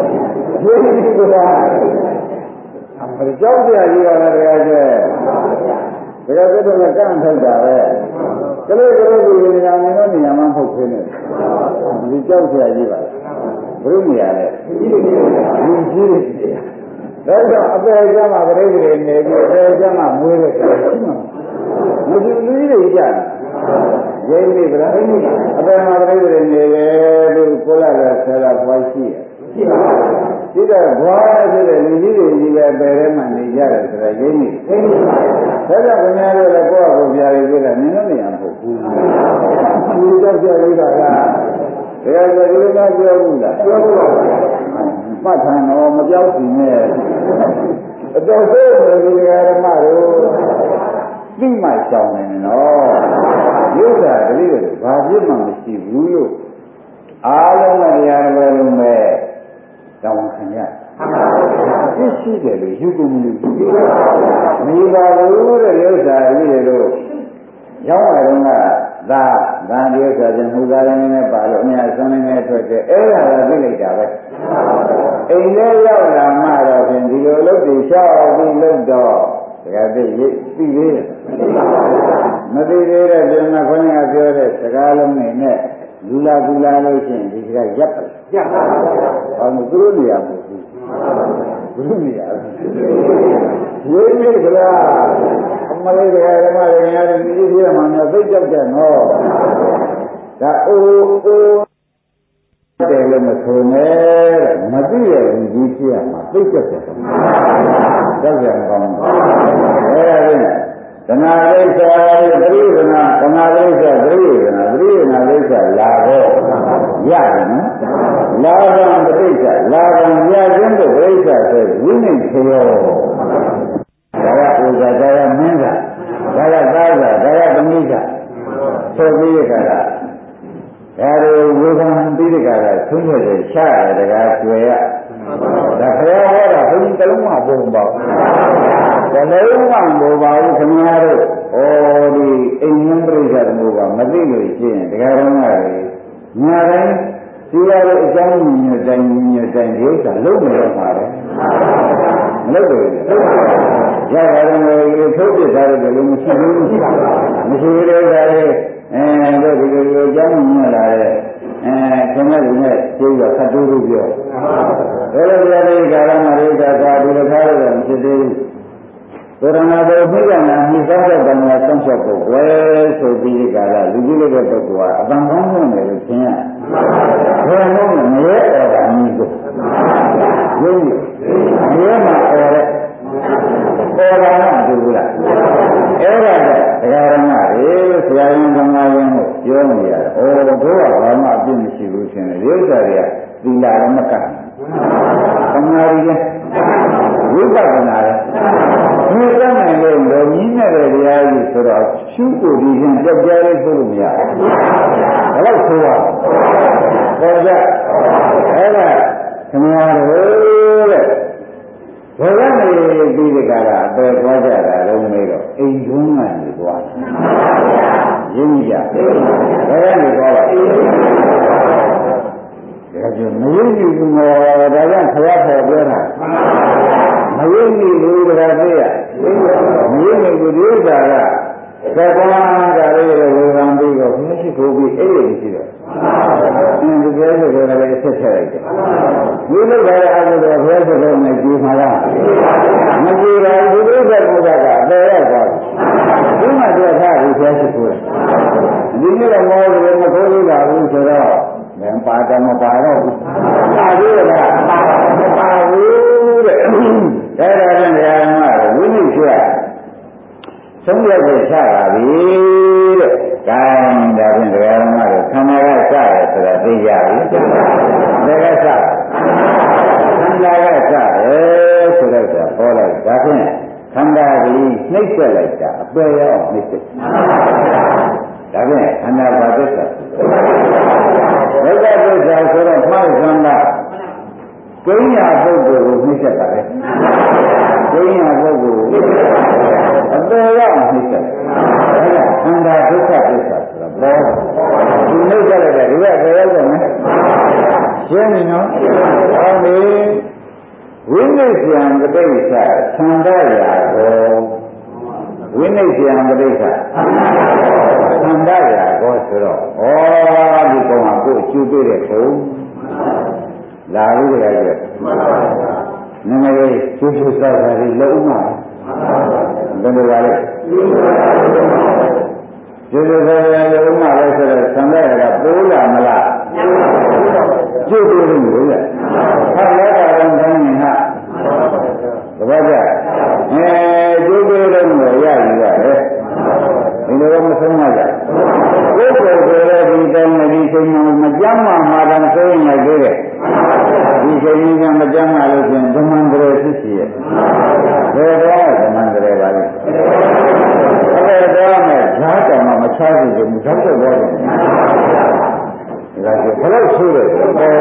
ကအမရကြောက်ကြရကြီးပါလားတရားကျဲဒါကြတော့ကကန့်ထုတ်တာပဲကလေးကလေးကိုနေရာနေတော့နေရာမှမဟုတ်သေးနဲ့ဒီကြောက်ကြရကြီးပါဘုနေရလေဒီကြီးဒါကြောင့်အပေကျမ်းမှာပြိဋ္ဌိနေပြီးအပေကျမ်းမှာမွေးတဲ့မရှိလူကြီးတွေကြရင်းနေဗလားအပေမှာပြိဋ္ဌိနေတယ်လို့ကိုလာလာဆရာဘွားရှိရရှိပါဘူးဒီတော့ဘွားဆိုတဲ့လူကြီးတွေကြီးပဲပယ်ထဲမှာနေကြတယ်ဆိုတော့ရင်းနေဒါကြောင့်ခင်ဗျားတို့လည်းကိုယ့်အကိုပြားလေးပြတာနင်တို့နေရာမဟုတ်ဘူးဒီတော့ပြောလိုက်တာကတရားကြဒီလိုမှပြောဘူးလားပြောဘူးပါမှတ်ထားတော့မပြောစီနဲ့အတော်ဆိုးတယ်ဒီဓမ္မတို့သိမှရှောင်နေနော်ရုပ်သာတတိယဘာဖြစ်မှမရှိဘူးလို့အားလုံးကတရားတော်လုံးပဲတောင်းခံရသိရှိတယ်လို့ယူကုန်မှုမယူပါဘူးတဲ့ရုပ်သာကြီးတွေတို့ရောက်လာတော့ကသာဗန်ဒီဥစ္စာချင်းဟူသားရင်းနဲ့ပါလို့အများဆုံးနေနဲ့ထွက်တယ်အဲ့ဒါကသိလိုက်တာပဲအိမ်ထဲရောက်လာမှတော့ဖြင့်ဒီလိုလုပ်ပြီးရှောက်ပြီးလုပ်တော့ဒါကသိရေးပြီးသေးတယ်မသိသေးတဲ့ကျန်တဲ့ခေါင်းကပြောတဲ့စကားလုံးနဲ့နဲ့လူလာကူလာလို့ရှိရင်ဒီကရပ်ပါရပ်ပါဘာလို့သူတို့နေရမလို့ဘုရားနေရရေးနေကြလားအမလေးတွေကဓမ္မတွေများတယ်ဒီလိုပြမှများသိကြောက်တယ်နော်ဒါအိုးအိုးတယ်လို့မဆိုနဲ့မသိရဘူးကြီးဖြစ်ရမှာသိကြောက်တယ်ကြောက်ကြကောင်းတယ်အဲဒါကသနာလိစ္ဆာသတိသနာသနာလိစ္ဆာသတိသနာသတိနာလိစ္ဆာလာတော့ရတယ်နော်လာကံပဋိစ္ဆာလာကံရခြင်းတို့ပဋိစ္ဆာဆိုဝိနည်းခေယောဒါကဥစ္စာဒါကမင်းစာဒါကသားစာဒါကသမီးစာဆိုပြီးကြတာဒါတွေဝေခံပြီးကြတာသုံးရတယ်ရှားတယ်တကားကျွေရဒါခရောဟောတာဘုန်းကြီးတလုံးမှပုံပေါ့တလုံးမှမပေါ်ပါဘူးခင်ဗျားတို့ဩဒီအိမ်ရင်းပြိဿတ်မျိုးကမသိလို့ရှိရင်တရားတော်ကလည်းညာတိုင်းဒီရတဲ့အကြောင်းညွှန်တိုင်းညွှန်တိုင်းဒီဥစ္စာလုံးမရပါဘူးမလုပ်ဘူးရပါတယ်လို့ထုတ်ပြထားတယ်လို့မရှိဘူးမရှိတဲ့ဥစ္စာလေးအဲတို့ဒီလိုအကြောင်းညွှန်လာတဲ့အဲခင်ဗျားတို့နဲ့ပြောရခတ်တူးလို့ပြောဒါလည်းတရားတွေကာလမှာရိတာသာဒီလိုထားလို့မရှိသေးဘူးသောရဏဘုရားမိဂနာမိသားတဲ့ဗန္ဓာဆောင်းချက်ကိုဝဲဆိုပြီးဒီကာလလူကြီးလေးတဲ့ပုဂ္ဂိုလ်ကအပန်းကောင်းဆုံးတယ်လို့ထင်ရဘယ်လိုလဲမရဲတော်တာအမိကိုရင်းရမရဲမှာအော်တဲ့အော်တာကမတူဘူးလားအဲ့ဒါကတရားရမတွေဆရာရင်သမားရင်ကိုပြောနေရတယ်။အိုးတို့ကဘာမှအပြစ်မရှိဘူးထင်တယ်။ဒီဥစ္စာတွေကသီလလည်းမကတ်ဘူး။သမာဓိလည်းဝိပဿနာလည်းဒီကံနိုင်လို့လောမြင်းနဲ့တရားကြီးဆိုတော့ရှုကိုဒီရင်ကြောက်ကြလေးဆိုလို့မရဘူး။ဒါတော့ဆိုရအောင်။ဒါကြအဲ့ဒါခင်ဗျားတို့တဲ့ဘယ်ကနေပြီးဒီကရာအပယ်သွားကြတာလုံးမေးတော့အိမ်တွင်းကနေသွားရင်းကြဘယ်ကနေသွားပါဒါကြောင့်မရင်းကြည့်ဘူးမောဒါကြောင့်ခရဖော်ပြောတာမရင်းကြည့်ဘူးဒါသိရမရင်းကြည့်ဘူးဒီဥစ္စာကသက္ကနာကလေးတွေဝေဖန်ပြီးတော့ဘုရားရှိခိုးပြီးအဲ့လိုရှိတော့အင်းဒီလိုဆိုတော့လည်းဆက်ဆက်လိုက်တယ်ဒီလိုပဲအားလို့ဘုရားရှိခိုးနေကြည့်မှာလားမကြည့်ပါဘူးဒီလိုပဲဘုရားကအသေးရသွားတယ်ဒီမှာတော့ထားပြီးဘုရားရှိခိုးတယ်ဒီနေ့တော့မောတယ်မခိုးလို့လာဘူးဆိုတော့မပါတော့မပါတော့ဘူးပါသေးတယ်လားမပါဘူးတဲ့ဒါတော့လည်းတရားဓမ္မကဝိနည်းရှိရဆုံးဖြတ်ချက်ချလာပြီတဲ့။ဒါရင်ဒါဖြင့်တရားဓမ္မတွေခန္ဓာကစတယ်ဆိုတာသိကြပြီ။ဒါကစတယ်။ခန္ဓာကစတယ်ဆိုတော့ပေါ်လိုက်ဒါဖြင့်ခန္ဓာကြီးနှိမ့်ဆက်လိုက်တာအပယ်ရောနှိမ့်ဆက်။ဒါဖြင့်ခန္ဓာဘာသစ္စာဒုက္ခသစ္စာဆိုတော့မှားခန္ဓာကိဉ္ညာပုဂ္ဂိုလ်ကိုနှိမ့်ဆက်တာလေ။ကိဉ္ညာပုဂ္ဂိုလ်အပေရနှိမ့်ဆက်အဲ့ဒါခန္ဓာဒုက္ခသစ္စာဆိုတာဘောဒီနှိမ့်ဆက်လိုက်တဲ့ဒီကအပေရောက်တယ်နော်ရှင်းပြီနော်ဟုတ်ပြီဝိနည်းဉာဏ်ပဋိစ္စသံဃာရာကိုဝိနည်းဉာဏ်ပဋိစ္စသံဃာရာကိုဆိုတော့ဩဒီကောင်ကကိုယ်ကျူးတွေ့တဲ့ပုံလာလို့ရတယ်နည်းနည်းကျူးကျူးစားစားလေးလုံးမှာဘယ်လိုပါလဲကျေကျေကျေကျေဥမာလဲဆိုတော့သံဃာကပိုးလာမလားကျုပ်တို့လို့လေဟာလည်းတာတော့တိုင်းနေဟာတပည့်ကြအဲကျုပ်တို့လို့ရယူရတယ်ဒီလိုမဆုံးရကြကိုယ်ကိုယ်ကိုယ်ဒီတိုင်းဒီချိန်မှာမကြမ်းမှမှာတော့ဆိုရင်လည်းသေးတယ်ဒီချိန်ကြီးကမကြမ်းမှလို့ရှင်ဓမ္မန္တရေဖြစ်စီရဲ့ဘယ်တော့ဓမ္မန္တရေပါလဲအဲ့တော့မဲ့ဈာတော်မှမချားဘူးဘူးဓာတ်တော့တော့တယ်ဒါကဘယ်လိုဆိုလဲ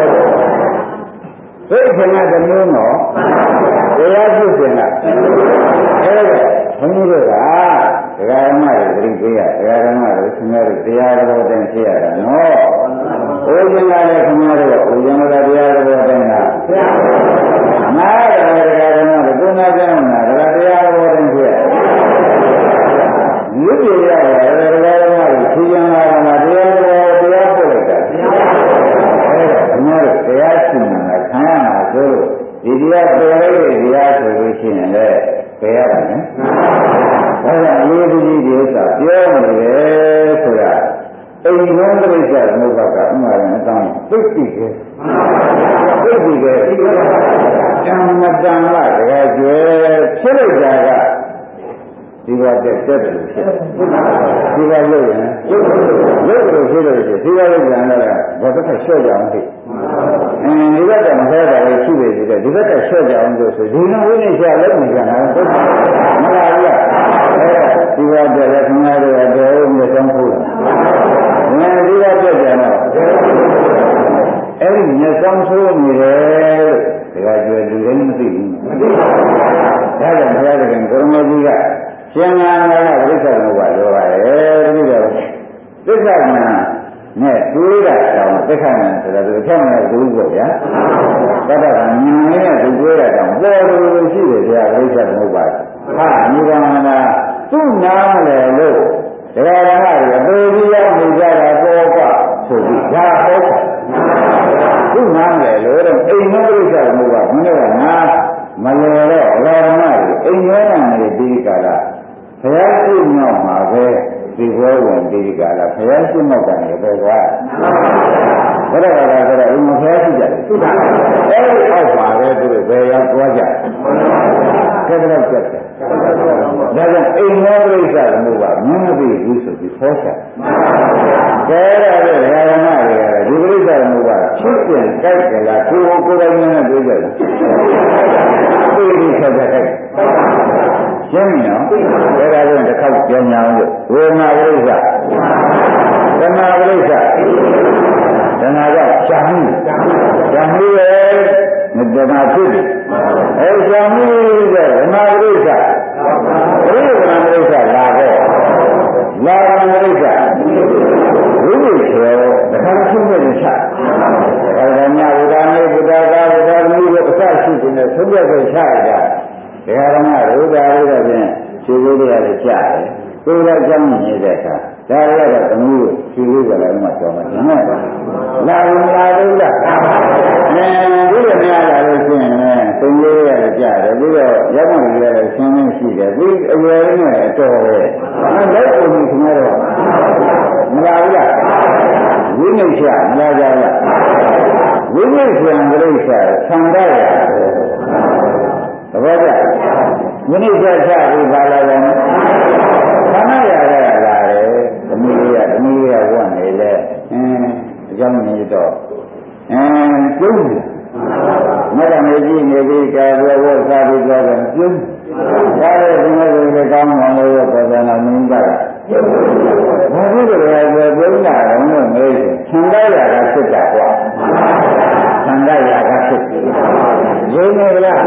သိခဏတမျိုးတော့တရားဖြစ်စဉ်ကအဲ့ဒါဘုန်းကြီးတို့ကတရားဓမ္မတွေပြိပေးရတရားဓမ္မတွေခင်ဗျားတို့တရားတော်တန်ဖြစ်ရတာနော်။ဘုရားရှင်ကလည်းခင်ဗျားတို့ဘုရားတော်တရားတော်တန်တာနားတယ်တရားဓမ္မတွေကိုနားကြမ်းတာဒါတရားတော်တန်ဖြစ်ရလုံးပြိဿသမုပ္ပါကဥမာရင်အတောင်းသိပြီကဲသိပြီကဲအမှန်တန်လားတကယ်ကျွဲဖြစ်လိုက်တာကဒီဘက်တက်တက်တယ်လို့ဖြစ်ဒီဘက်လို့ရင်လို့လို့ဖြစ်လို့ရှိဒီဘက်လို့ပြန်လာတာဘာတစ်ခါလျှော့ကြအောင်ဖြစ်အင်းဒီဘက်ကမဆက်တာလည်းရှိနေသေးတယ်ဒီဘက်ကလျှော့ကြအောင်လို့ဆိုဒီလိုဝိနည်းရှာလည်းမကြတာမလားဘူးလားဒီဘက်တက်လည်းခင်ဗျားတို့ကတော့မြေဆောင်ဖို့လားငါဒီဘက်တက်ကြတော့အဲ့ဒီမြေဆောင်ဆိုးနေတယ်လို့ဒါကြွယ်လူလည်းမသိဘူးမသိပါဘူးဒါကြောင့်ဘုရားရှင်ကိုရမေကြီးကရှင်ငါငါကပြိဿသမုပ္ပါပြောပါရဲ့တတိယသစ္စာနာနဲ့တွေးတာတောင်သစ္စာနာဆိုတာသူထက်မှလည်းဘူးပေါ့ဗျာတတ္တကဉာဏ်နဲ့သူတွေးတာတောင်ပေါ်လို့ရှိတယ်ဗျာပြိဿသမုပ္ပါဟာနိဗ္ဗာန်ကသူ့နားလေလို့တရားဓမ္မတွေအပေကြီးရောက်နေကြတာပေါ်ကဆိုပြီးဒါဟုတ်ပါသူ့နားလေလို့တော့အိမ်မပြိဿသမုပ္ပါဘုရားကငါမလဲတော့ဓမ္မတွေအိမ်ရဲနေဒီကာလဘုရားရှိမြောက်မှာပဲဒီဘောဝင်ဒီကာလဘုရားရှိမြောက်တယ်ပဲကွာဘုရားကဆိုတော့အိမ်မဘုရားရှိကြတယ်သူကအဲဒီအောက်ပါပဲသူတို့ဘယ်ရောက်သွားကြကဲတော့ကြက်တယ်ဒါကြောင့်အိမ်မောပြိဿသမုပ္ပါမင်းမသိဘူးဆိုပြီးခေါ်ချကဲရတဲ့ဓမ္မတွေကဒီပြိဿသမုပ္ပါဖြစ်ပြန်ကြိုက်ကြလားကိုယ်ကိုယ်တိုင်နဲ့တွေ့ကြတယ်သိပြီးဆက်ကြတယ်ရှင်းပြီနော်ဒါကလည်းတစ်ခေါက်ပြန်ညာအောင်လို့ဝေဒနာပရိစ္ဆသနာပရိစ္ဆသနာကရှာမှုရှာမှုရဲ့မတနာဖြစ်တယ်အဲရှာမှုရဲ့သနာပရိစ္ဆပရိသနာပရိစ္ဆလာတော့လာပရိစ္ဆဝိဝိခေတခါချင်းနဲ့ချက်ဒါကညဝိဒါမေဘုဒ္ဓကာဝိဒါသမီးကိုအစရှိတဲ့ဆုံးဖြတ်ချက်ချရတာဒကာရမရူတာလေးတော့ဖြင့်ခြေလေးတွေကလည်းကြားတယ်ကိုယ်လည်းကြောင်းနေတဲ့အခါဒါရတော့သမီးကိုခြေလေးကလည်းမှကြောင်းမှတယ်နော်လာဝင်လာတော့လားအဲဒီလိုများလာလို့ရှိရင်လည်းသုံးလေးရလည်းကြားတယ်ပြီးတော့ရောက်မှလည်းလည်းဆင်းနေရှိတယ်ပြီးအရွယ်နဲ့အတော်ပဲလက်ကိုဒီခင်ဗျားတော့မလာဘူးလားဝိနည်းချမလာကြဘူးလားဝိနည်းချံပြိဿဆံရရတယ်သဘောကျဝိနည်းချချပြီးပါလာတယ်ဆံရရလာတယ်သမီးလေးကသမီးလေးကဝတ်နေလေအင်းအကြောင်းနေတော့အင်းကျုံးမကနေကြည့်နေပြီးကာဝဝစားပြီးတော့ကျုံးဒါလည်းဒီလိုတွေကောင်းမှလို့ပြောတယ်လားမင်းကဘာဖြစ်လို့လဲဆိုပြောတာတော့မေးတယ်ဆံရရကဖြစ်တာကွာဆံရရကဖြစ်ရင်းနေလား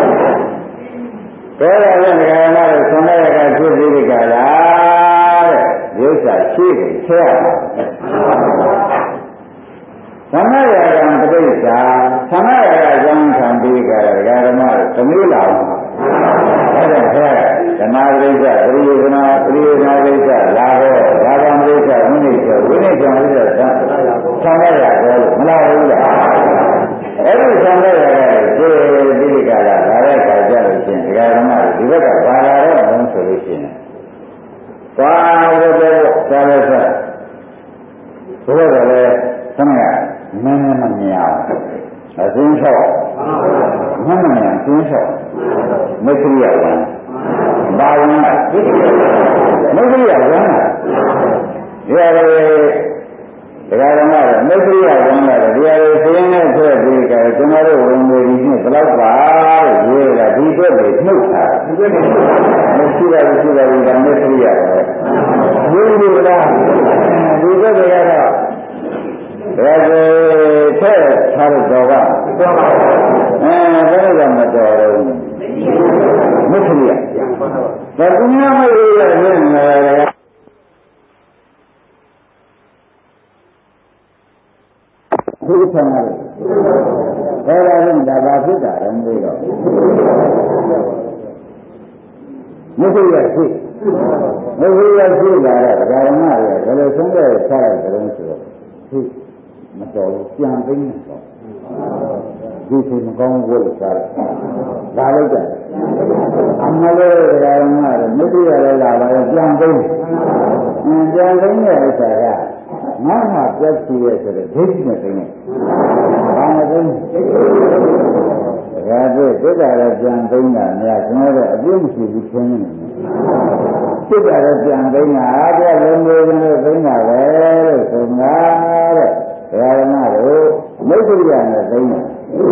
ဘယ်လိုလဲငါလာလို့ဆံရရကဖြစ်ပြီးဒီကလားတဲ့ဒီဥစ္စာရှိတယ်ဆဲရမှာသမယကံပဋိစ္စသမယကကြောင့်ခံပြီးကြတယ်ဓမ္မတွေသမီးလာအောင်အဲ့ဒါဆဲဓမ္မပဋိစ္စပရိယေနာပရိယေနာပဋိစ္စလာတော့လာကံပဋိစ္စဝိနည်းကျော်ဝိနည်းကျော်ပဋိစ္စသမယကောမလာဘူးလားအဲ့ဒီသမယကကျေပြီးကြတာဒါလည်းခါကြလို့ရှင်ဓမ္မတွေဒီဘက်ကပါလာတော့ဘုံဆိုလို့ရှင်ပါရတဲ့သာရသဘုရားကလည်းသမယမင်းမမြင်အောင်အစင်းလျှောက်မင်းမမြင်အစင်းလျှောက်မက္ခရိယဝံဘာဝံမက္ခရိယဝံဒီရယ်ဒကာဓမ္မတွေမက္ခရိယဝံတယ်ဒီရယ်စင်းနဲ့ဆွဲပြီးကြတယ်ကျွန်တော်တို့ဝင်နေပြီးဘယ်လောက်ပါလို့ရေးတာဒီအတွက်ကိုနှုတ်တာမရှိပါဘူးရှိပါဘူးဒါမက္ခရိယပဲဒီလိုလားဒီအတွက်တွေကတော့ဒါကိုထည့်ထားလို့တော့ကအဲဘယ်လိုလဲမတော်တော့မဖြစ်ရဒါကုညာမရရနေတယ်ဒီဆံရတယ်အဲဒါလည်းဒါပါဖြစ်တာလည်းမသိတော့မဖြစ်ရရှိမဖြစ်ရရှိလာတော့ဓမ္မတွေကဘယ်လိုဆုံးတဲ့ချလိုက်ကြလို့ဆိုတော့ဖြစ်မတော်ဘူးပြန်သိနေတော့ဒီချိန်မကောင်းဘူးလို့ကြားတယ်ဒါလိုက်ကြအမလေးတရားဓမ္မတွေမြစ်ရလဲလာပါပြန်သိအင်းပြန်သိတဲ့ဥစ္စာကငါမှပြတ်စီရဲ့ဆိုတဲ့ဒိဋ္ဌိနဲ့သိနေဘာနဲ့သိနေဒါကသစ္စာလည်းပြန်သိနေတာများကျွန်တော်တို့အပြည့်မရှိဘူးခင်းနေတယ်သစ္စာလည်းပြန်သိနေတာအားပြလုံးလေးနဲ့သိနေတာပဲလို့ဆိုတာတဲ့ဘုရားဓမ္မတို့မိတ်ဆွေရနဲ့သိနေတာ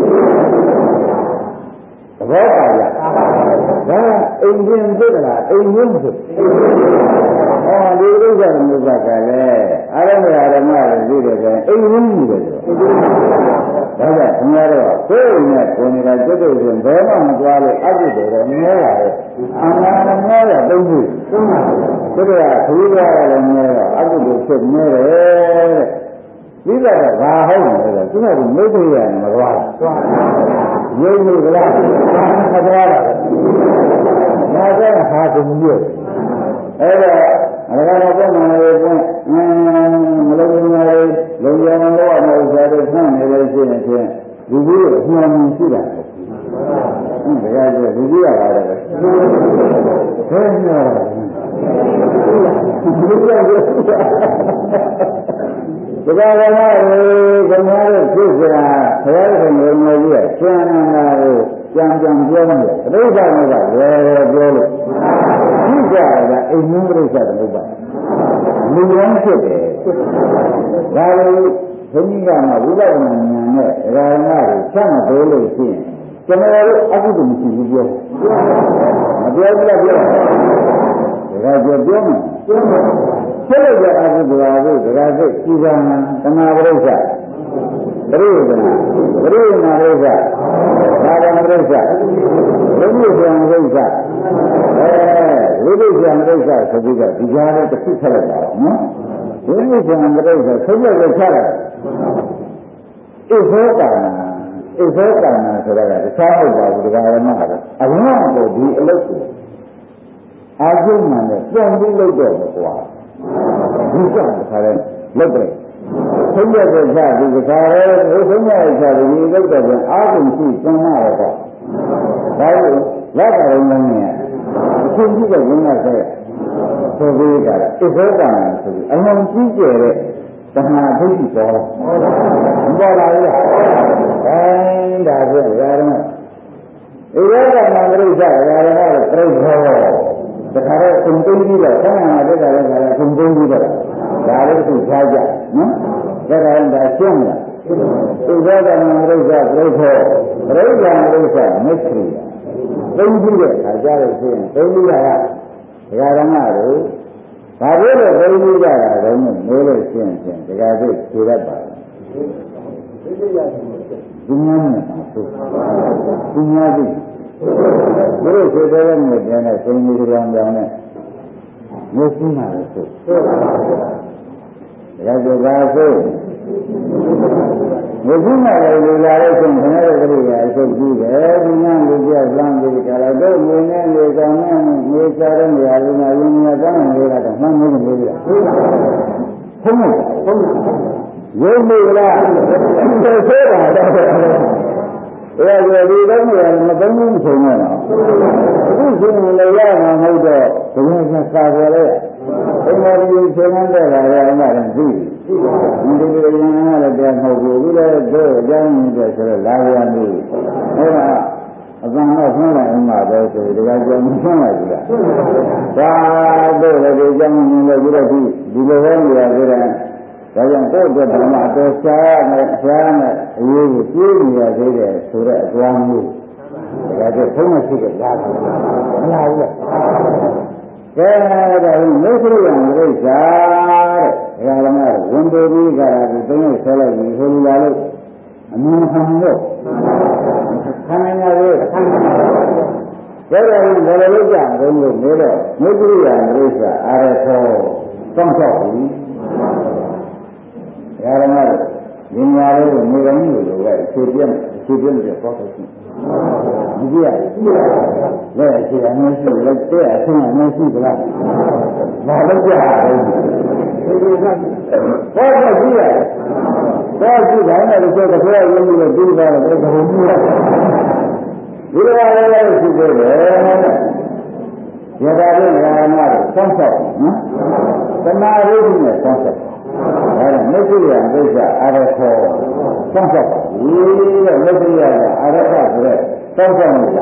သဘောပါလားဒါအိမ်ချင်းဖြစ်လားအိမ်ချင်းဖြစ်ဟောဒီဥစ္စာမျိုးကလည်းအာရမဓမ္မတွေသိတယ်ဆိုရင်အိမ်ချင်းကြီးတယ်ဆိုဒါကခင်ဗျားတို့ကိုယ်နဲ့ကိုယ်နေတာကျွတ်ကျွတ်ချင်းဘယ်မှမသွားလို့အကုသိုလ်တော့နည်းပါရဲ့အမှန်နည်းရသုံးခုသုံးပါဘူးဒါကခရီးသွားရတယ်နည်းတော့အကုသိုလ်ဖြစ်နေတယ်တဲ့ဒီကတော့ဘာဟုတ်လဲဆိုတော့သူကမိတ်ဆွေရမသွားဘူးရုပ်လို့ကလားမသွားတာဒါကဟာကုန်ပြည့်အဲ့တော့အရဂါတော့မှလည်းပြန်မလုံးလုံးလေးလုံရအောင်လို့အမှုစားတဲ့ဆန်းနေလို့ရှိရင်ဖြင့်ဒီကြီးကိုအမှန်မှန်ရှိတာဟုတ်ဒါကြည့်ဒီကြီးရပါတယ်ဘယ်နဲ့ဒီကြီးရဒါကလည်းခမရတို့ဖြစ်စရာဘုရားရှင်ကိုမျိုးကြီးကကျန်နာကိုကြံကြံပြောနေတယ်ပြိဿကလည်းဝယ်ဝယ်ပြောလို့ဒီကြတာအိမ်မင်းပြိဿကလည်းပါလူရန်ဖြစ်တယ်ဒါလိုဘုန်းကြီးကမှဝိပဿနာဉာဏ်နဲ့ဒကာမတွေဆက်မပြောလို့ရှိရင်ကျွန်တော်တို့အကုသိုလ်မရှိဘူးပြောမပြောဘူးလားပြောဒါကပြောပြောမယ်ဆက်လိုက်ကြအကုသိုလ်အားဖြင့်ဒကာစိတ်ကြည်သာနာသမာပရိစ္ဆပရိယနာပရိယနာပရိစ္ဆသာရမပရိစ္ဆဝိပဿနာပရိစ္ဆအဲဝိပဿနာပရိစ္ဆဆိုပြီးတော့ဒီကြားလေးတစ်ခုဆက်လိုက်ပါနော်ဝိပဿနာပရိစ္ဆဆုံးဖြတ်လို့ဆက်လိုက်ဣသောကာနာဣသောကာနာဆိုတာကတခြားမဟုတ်ပါဘူးဒကာရမကအလုံးကိုဒီအလုပ်ကိုအာကျုံမှန်နဲ့ပြန်ပြီးလုပ်တော့မကွာဒီကတခါလဲလုပ်တယ်ဆုံးရတဲ့ခြားဒီတခါလဲဘုဆုံးရတဲ့ခြားဒီလုပ်တော့ပြန်အာကျုံရှိသင်ရတော့ဒါလို့လက်တော်လုံးလုံးနဲ့အရှင်ကြီးကဝင်လာခဲ့ဆိုပြီးတာဣသောကာနာဆိုပြီးအလုံးကြီးကျယ်တဲ့သမာဓိတော်မပေါ်လာဘူးလားအဲဒါဖြင့်ဒါတော့ဧရကနာပရိစ္ဆဒါရကပြိဋ္ဌောတခါတော့သင်သိပြီးတော့ဆန္ဒနာတက်တာလည်းခါတော့သင်သိပြီးတော့ဒါလည်းသူခြားကြနော်ဒါကလည်းဒါရှင်းလားဧရကနာပရိစ္ဆပြိဋ္ဌောပရိစ္ဆာပရိစ္ဆမစ္ခိသိပြီးတဲ့အခါကျတော့ရှင်းသိပြီးရတာဒကာရမတို့ဘာဖြစ်လို့သိပြီးကြတာလဲမေးလို့ရှင်းရှင်းဒကာစိတ်ဖြေတတ်ပါလားသိပြီးရတယ်ဒီများနဲ့ပါဆိုဒီများသိဘုရားစေတနာနဲ့ပြန်တဲ့စိန်ကြီးကြောင်ကြောင်နဲ့မျိုးစင်းတာလို့ဆိုဒါကြောင့်ပါဆိုမျိုးစင်းတာလည်းလူလာလို့ဆိုရင်ခဏတည်းကလေးကအဆုတ်ကြီးတယ်ဒီများလူပြလမ်းပြီးကြလာတော့မြင်နေလေကောင်နဲ့မြေစားတဲ့နေရာလေးမှာရင်းနေတောင်းနေရတာမှန်းမလို့နေရတာဟုတ်လားဟုတ်လားရုပ်မိလားသိသေးတာတော့အဲ့ဒီတော့နေရာမသုံးဘူးဆိုနေတော့အခုဆိုရင်လည်းရမှာမဟုတ်တော့ဘယ်နဲ့စာပေါ်လဲအဲ့မှာဒီချိန်နဲ့တာလည်းအမှန်တည်းသိဒီလိုလိုရင်းရလည်းပြန်မဟုတ်ဘူးပြီးတော့တို့အကြောင်းရင်းတဲ့ဆိုတော့လာရနေအဲ့ဒါအကံတော့ဆင်းလာအောင်ပါပဲဆိုဒီကကြောင့်မဆင်းလာဘူးလားဒါတို့လည်းဒီကြောင့်မြင်လို့ပြီးတော့ဒီဒီလိုပဲနေရာဆိုတော့ဒါကြောင့်ကိုယ့်အတွက်ဓမ္မအတော်ရှားနဲ့ရှားနဲ့အရေးကိုပြေးနေရသေးတယ်ဆိုတဲ့အကြောင်းမျိုးဒါကြတဲ့ဘုန်းမရှိတဲ့လားမလားဘူးကဲဒါကမိစ္ဆရိယံဒိဋ္ဌာတဲ့ဒါကလည်းဝန်တေပြီးကြတာဒီသုံးရက်ဆဲလိုက်ပြီးဟိုလူလာလို့အမြင်ခံလို့ခံနိုင်ရသေးခံနိုင်ရဒါကလည်းဘယ်လိုလုပ်ကြမလို့လို့နေတော့မိစ္ဆရိယံဒိဋ္ဌာအာရသောတောင်းလျှောက်ပြီးဓမ္မတို့ဒီညာလေးကိုနေတိုင်းလို့လို့ပဲအခြေပြတ်အခြေပြတ်တဲ့ပေါ်တော့ရှိဒီကြည့်ရလက်အခြေအနေရှိလက်တဲ့အဆင်းအနေရှိသလားမလုပ်ကြဘူးဘောတော့ကြည့်ရဘောကြည့်တိုင်းလည်းဆိုတော့ခေါ်ရင်းပြီးတော့ဒီလိုပဲဘယ်လိုမျိုးလဲဒီလိုလည်းရှိသေးတယ်ရတာလည်းဓမ္မတို့စောင့်ရှောက်နော်သမာဓိနဲ့စောင့်ရှောက်ဒါကမရှိရံကိစ္စအရခောစောင့်ရှောက်ဒီတဲ့မရှိရံအရခဆိုတဲ့စောင့်ရှောက်နေတာ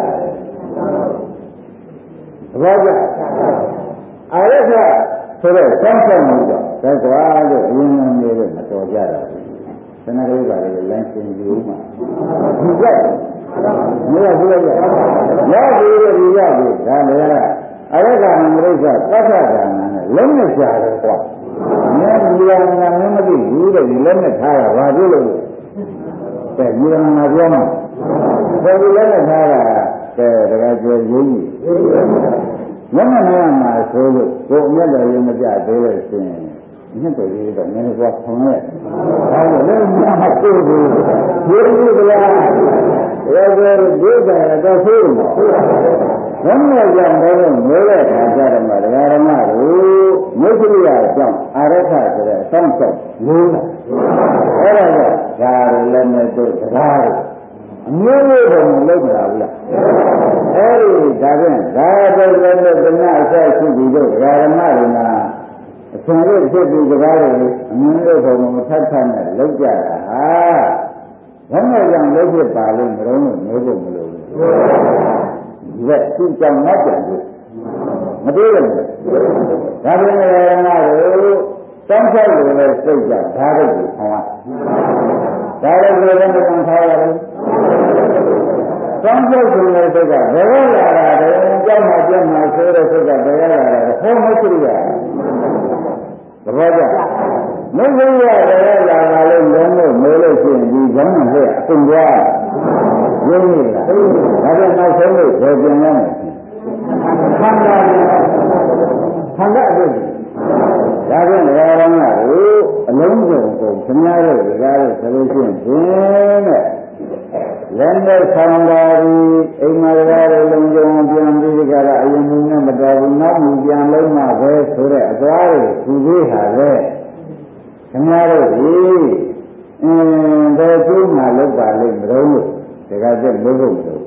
ဘာကြအရခဆိုတဲ့စောင့်ရှောက်မှုကြောင့်ဒါကွာလို့အရင်ကနေတဲ့မတော်ကြတာသနကလေးပါလေလမ်းရှင်ယူမှာဒီကမရဘူးလေရပြီဒီရပြီဒါလည်းအရခဏမရိစ္ဆသတ္တကံနဲ့လုံးနဲ့ရှားတယ်ကွာမင်းဒီရံကမင်းမသိဘူးတဲ့ဒီလက်နဲ့ထားတာဘာဖြစ်လို့တဲ့ဒီရံကပြောမှာဒီလက်နဲ့ထားတာတဲ့တကယ်ကျေရင်းကြီးမမနာမှာဆိုလို့ကိုအမြတ်တော်ရင်မကြသေးလို့ရှင်မြတ်တော်ကြီးတော့နည်းနည်းကဆောင်းရဲ့ဒါလို့လည်းမမသိဘူးဒီလိုကလားရောရောဒီကရတော့ဆိုးမှာဘယ်နဲ့ကြောင့်လဲမိုးတဲ့ခါကြတယ်မှာဒကာရမတို့မုတ်ရိယကြောင့်အာရခဆိုတဲ့စောင့်ရှောက်လို့အဲ့ဒါကဒါလည်းနဲ့တို့တရားတို့အမျိုးမျိုးပုံမလုပ်ကြဘူးလားအဲ့ဒီဒါဖြင့်ဒါတော့လည်းတဏှာအဆက်ရှိပြီးတော့ဒကာရမတွေမှာအရှင်တို့ဖြစ်ပြီးကြကားတွေအမျိုးမျိုးပုံမထပ်ထပ်နဲ့လုပ်ကြတာဟာဘယ်နဲ့ကြောင့်လုပ်ဖြစ်ပါလိမ့်မလို့မျိုးပုံမလို့ဒီကသူ့ကြောင့်ငတ်ကြတယ်မတွေ့ရဘူးဒါပေမဲ့ငါတို့တောင်းချက်လို့လည်းစိတ်ကြဒါတို့ကိုခေါ်ရဒါလည်းကိုယ်ကခံထားရတယ်တောင်းချက်ဆိုတဲ့စိတ်ကဘယ်လိုလာတာလဲကြောက်မှပြတ်မှဆိုတဲ့စိတ်ကဘယ်လိုလာတာလဲဟောမရှိရသဘောကျမင်းကြီးရဘယ်လိုလာတာလဲလုံးလို့မေးလို့ရှိရင်ဒီကြောင်းနဲ့အကုန်ကြွားရင်းနေတာဒါကြောင့်နောက်ဆုံးလို့ဘယ်ပြန်ရမလဲခန္ဓာခန္ဓာအဖြစ်ဒါကြောင့်ဓမ္မရမတို့အလုံးစုံကုန်ခင်ဗျားတို့ဒီကားလို့ဆိုလို့ရှိရင်ဖြင့်တဲ့လက်နဲ့ဆောင်တာဒီအိမ်မှာကားလို့လုံးကြုံပြန်ပြီးဒီကားကအရင်ကမတော်ဘူးနောက်မှပြန်လုံးမှပဲဆိုတဲ့အသွားတွေသူသေးဟာလေခင်ဗျားတို့ဒီအင်းဘယ်ကျိုးမှလောက်ပါလိမ့်မလို့ဒါကကျက်လို့လို့ဒီ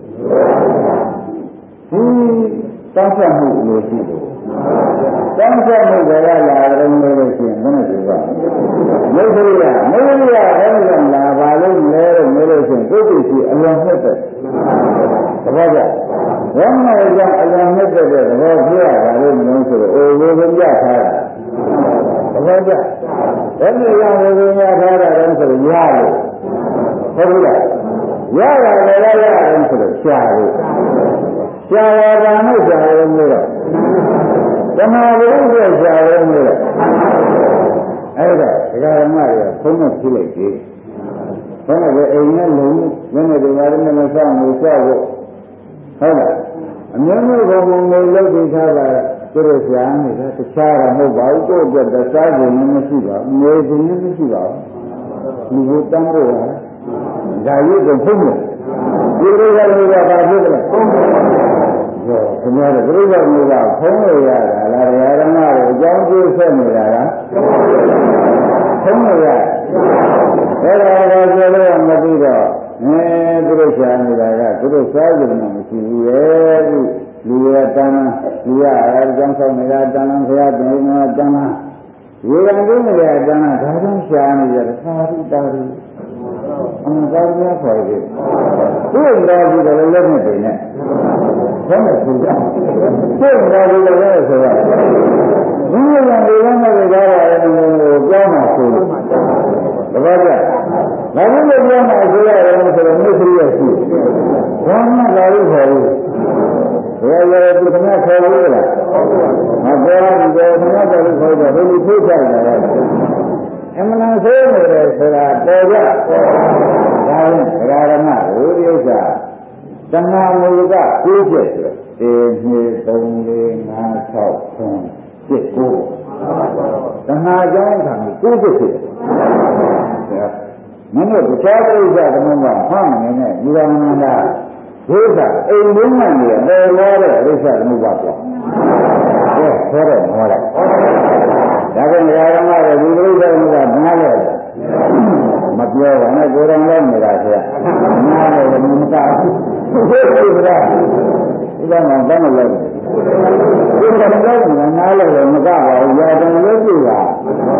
တောင်းချက်မှုလို့ရှိတယ်တောင်းချက်မှုကလာတယ်လို့ရှိရင်ဘယ်နဲ့ပြောပါမုဒ္ဒရိယမုဒ္ဒရိယဘယ်နဲ့လာပါလို့လဲလို့မေးလို့ရှိရင်ကိုယ့်ကိုယ်ရှိအလွန်မြတ်တဲ့သဘောကျဘယ်နဲ့ကြောင့်အလွန်မြတ်တဲ့သဘောဖြစ်ရတာလို့မလို့ဆိုတော့အိုဝေဘုံရထားတာသဘောကျဘယ်နဲ့ကြောင့်ဝေဘုံရထားတာလဲဆိုတော့ရလို့ဟုတ်ဘူးလားရရတယ်လည်းရတယ်ဆိုတော့ရှားလို့ရှားရတာနဲ့ရှားရုံမျိုးတော့ဓမ္မဘုရားရှားရုံမျိုးတော့အဲ့ဒါဒကာရမတွေဖုံးနဲ့ဖြည့်လိုက်သေးဘယ်နဲ့ပဲအိမ်နဲ့လုံးဘယ်နဲ့ဒီမှာလည်းမဆောက်ဘူးဆောက်ဖို့ဟုတ်လားအမျိုးမျိုးဘုံဘုံလေးလုပ်ပြီးသားတာသူတို့ရှားနေတာတခြားတော့မဟုတ်ပါဘူးကိုယ့်အတွက်တခြားကုန်လည်းမရှိပါဘူးငွေကုန်လည်းမရှိပါဘူးဒီလိုတမ်းလို့လားဒါရုပ်ကိုဖုံးတယ်ဒီလိုကလည်းဘာဖြစ်လဲဖုံးတယ်ရောခင်ဗျားတို့ပြိဿမျိုးကဖုံးလို့ရတာလားတရားဓမ္မတွေအကြောင်းကျိုးဆက်နေတာလားဖုံးလို့ရအဲ့ဒါကပြောလို့မသိတော့အဲသူတို့ရှားနေတာကသူတို့စားကြတယ်မရှိဘူးလေလူရတန်းလူရအဲကြောင့်ဆောင်နေတာတန်းလန်းခရတင်နေတာတန်းလန်းရေကံကျင်းနေတာတန်းလန်းဒါကြောင့်ရှားနေကြတယ်သာဓုတာဓုအမှန်တရားခေါ်တယ်သူ့တော်ကြီးတယ်လည်းနဲ့တင်နေဘယ်နဲ့သူကသူ့တော်ကြီးတယ်လည်းဆိုတော့ဒီလိုយ៉ាងဒီလိုနဲ့ကြားရတယ်ကိုပြောမှဆိုလို့တပည့်ကဘာလို့လဲပြောမှဆိုရတယ်ဆိုတော့မိတ်ဆွေရရှိဘာမှလာလို့ခေါ်လို့ဘယ်လိုလဲဒီကနေ့ခေါ်လို့လားမပြောဘူးတော့မနာတယ်ခေါ်တော့ဘယ်လိုဖြစ်ကြလဲအမှန်ဆိုးနေတယ်ဆိုတာပေါ်ကြဒါရင်ဒကာရမဝိရိယဥစ္စာတဏှာမူကကိုးချက်ဆိုတေနှစ်သုံးလေးငါး၆ခုရှစ်ကိုတဏှာကြောင့်ခံပြီးကိုးချက်ဖြစ်တယ်မင်းတို့တရားပရိစ္ဆာသမုပ္ပါဟောင်းနေနဲ့ဒီကမန္တာဒုစအိမ်လုံးမှနေတယ်ပေါ်လာတဲ့ပရိစ္ဆာသမုပ္ပါပေါ့ကဲခေါ်တော့ဟောလိုက်ဒါကလည်းဓမ္မတွေဒီလိုပဲကနားလဲမပြောပါနဲ့ကိုယ်တော်လည်းနေတာဆရာနားလဲမမကဘူးဘယ်လိုလဲဒီကမှတန်းလို့လည်းဒီကလည်းနားလဲမကပါဘူးရာတန်လည်းကြည့်ပါ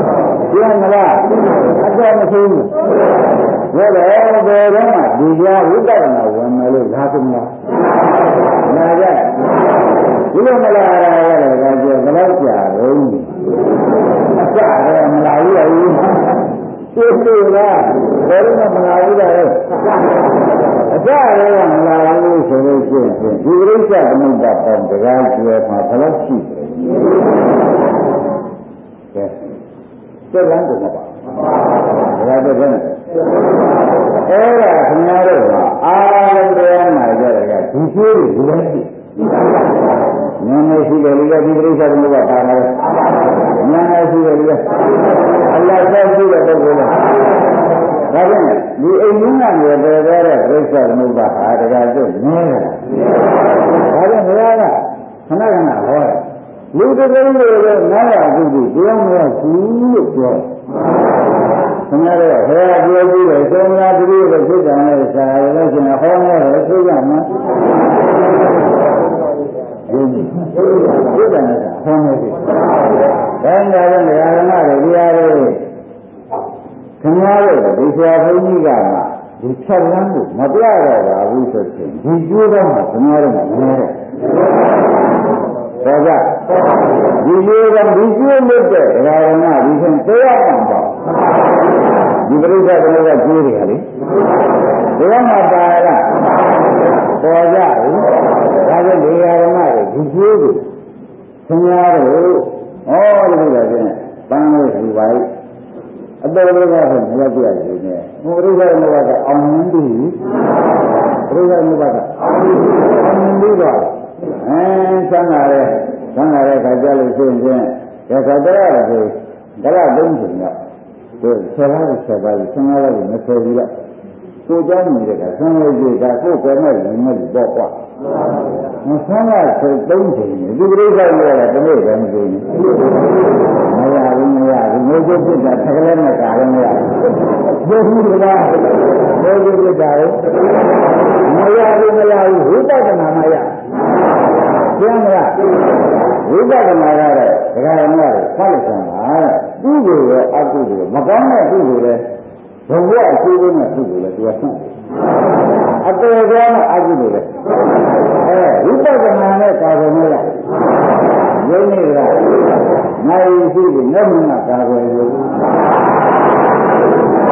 ပြန်မလားအတော့မသိဘူးဘယ်လိုဘယ်တော့မှဒီကြားဝိပဿနာဝင်မယ်လို့လာကုန်လားနာကြဒီလိုမလာရရတယ်ကကြဘယ်တော့ကြာတော့အကြတယ်မလာဘူးလေသိသေးလားဘယ်တော့မှမလာဘူးလေအကြတယ်မလာဘူးဆိုလို့ရှိရင်ဒီပြိဿသမုပ္ပါပေါင်းတရားကျွဲမှာဘယ်လိုရှိလဲကဲစက်လန်းကုန်ပါဒါတော့ဘယ်နဲ့အဲ့ဒါခင်ဗျားတို့ကအာလုံးတရားနာကြတယ်ကဒီကျိုးတွေဒီတိုင်းရှိဉာဏ်နဲ့ရှိတယ်လေဒီပြိဿသမုပ္ပါပါလာတယ်ဉာဏ်နဲ့ရှိတယ်လေအလတ်သက်ရှိတဲ့ပုဂ္ဂိုလ်ကဒါကြောင့်ဒီအိမ်ကြီးကနေပေါ်တဲ့ပြိဿသမုပ္ပါဟာတရားကျုပ်နည်းတယ်ဒါကြောင့်ဘုရားကခဏခဏဟောတယ်လူတကယ်လို့လည်းနားရအခုဒီတရားမရဘူးလို့ပြောခင်ဗျားတို့ဘယ်ဟာပြောကြည့်လဲသုံးလားတတိယကိုဖြစ်တယ်နဲ့ဆရာလည်းရှင်ဟောနေတယ်သိကြမှာဒီဖြစ်တယ်နဲ့ဟောနေပြီဒါနဲ့လည်းဓမ္မတွေတရားတွေခင်ဗျားတို့ဒီဆရာဘုန်းကြီးကဒီဖြတ်လန်းကိုမပြတော့ပါဘူးဆိုရင်ဒီကျိုးတော့မှခင်ဗျားတို့ကမနေတယ်ဘောကြဒီလိုကဒီကျိုးလို့တဲ့ဓမ္မဒီရှင်တရားမှန်ပါဒီပရိသတ်တွေကကျိုးတွေကလေတရားမှပါလားပေါ်ကြဘူးဒါကြောင့်ဒီဓမ္မတွေဒီကျိုးကိုခင်ဗျားတို့ဩဒီလိုပဲပြင်ပန်းလို့ဒီပါလိအတော်လေးကဆိုမရက်ပြရည်နေဟိုပရိသတ်တွေကအောင်မြင်ပြီပရိသတ်တွေကအောင်မြင်ပြီတော့အဲဆန်းလာတယ်ဆန်းလာတဲ့ခါကြလို့ရှိရင်ဒီခါကြရဆိုဒလသုံးချိန်တော့ဒီဆယ်ပါးဆယ်ပါးဆင်းရဲလို့မဆယ်ဘူးလားကိုเจ้าမြင်တဲ့ကဆင်းရဲကြီးကကိုယ်ကမဲ့ရင်မဲ့ပေါ့ကွာမဆန်းရဆိုသုံးချိန်ဒီပြိဿရဲ့တနေ့တည်းမသိဘူးမရဘူးမရဘူးမျိုးစုဖြစ်တာသကလည်းနဲ့ကာလည်းမရဘူးဘုရားကမျိုးစုဖြစ်တာလည်းမရဘူးမရဘူးဝိပဿနာမရပြန်မလားဝိပဿနာရတဲ့ဒကာရမတွေဖတ်လိုက်စမ်းပါသူ့ကိုရောအကုသိုလ်မကောင်းတဲ့သူ့ကိုလည်းဘုံကအကျိုးနဲ့သူ့ကိုလည်းသူကဆန့်အတေကောင်းတဲ့အကုသိုလ်လည်းအဲဝိပဿနာနဲ့ကာကွယ်နေလားယုံနေလားနိုင်ရှိပြီနဲ့မှကာကွယ်လို့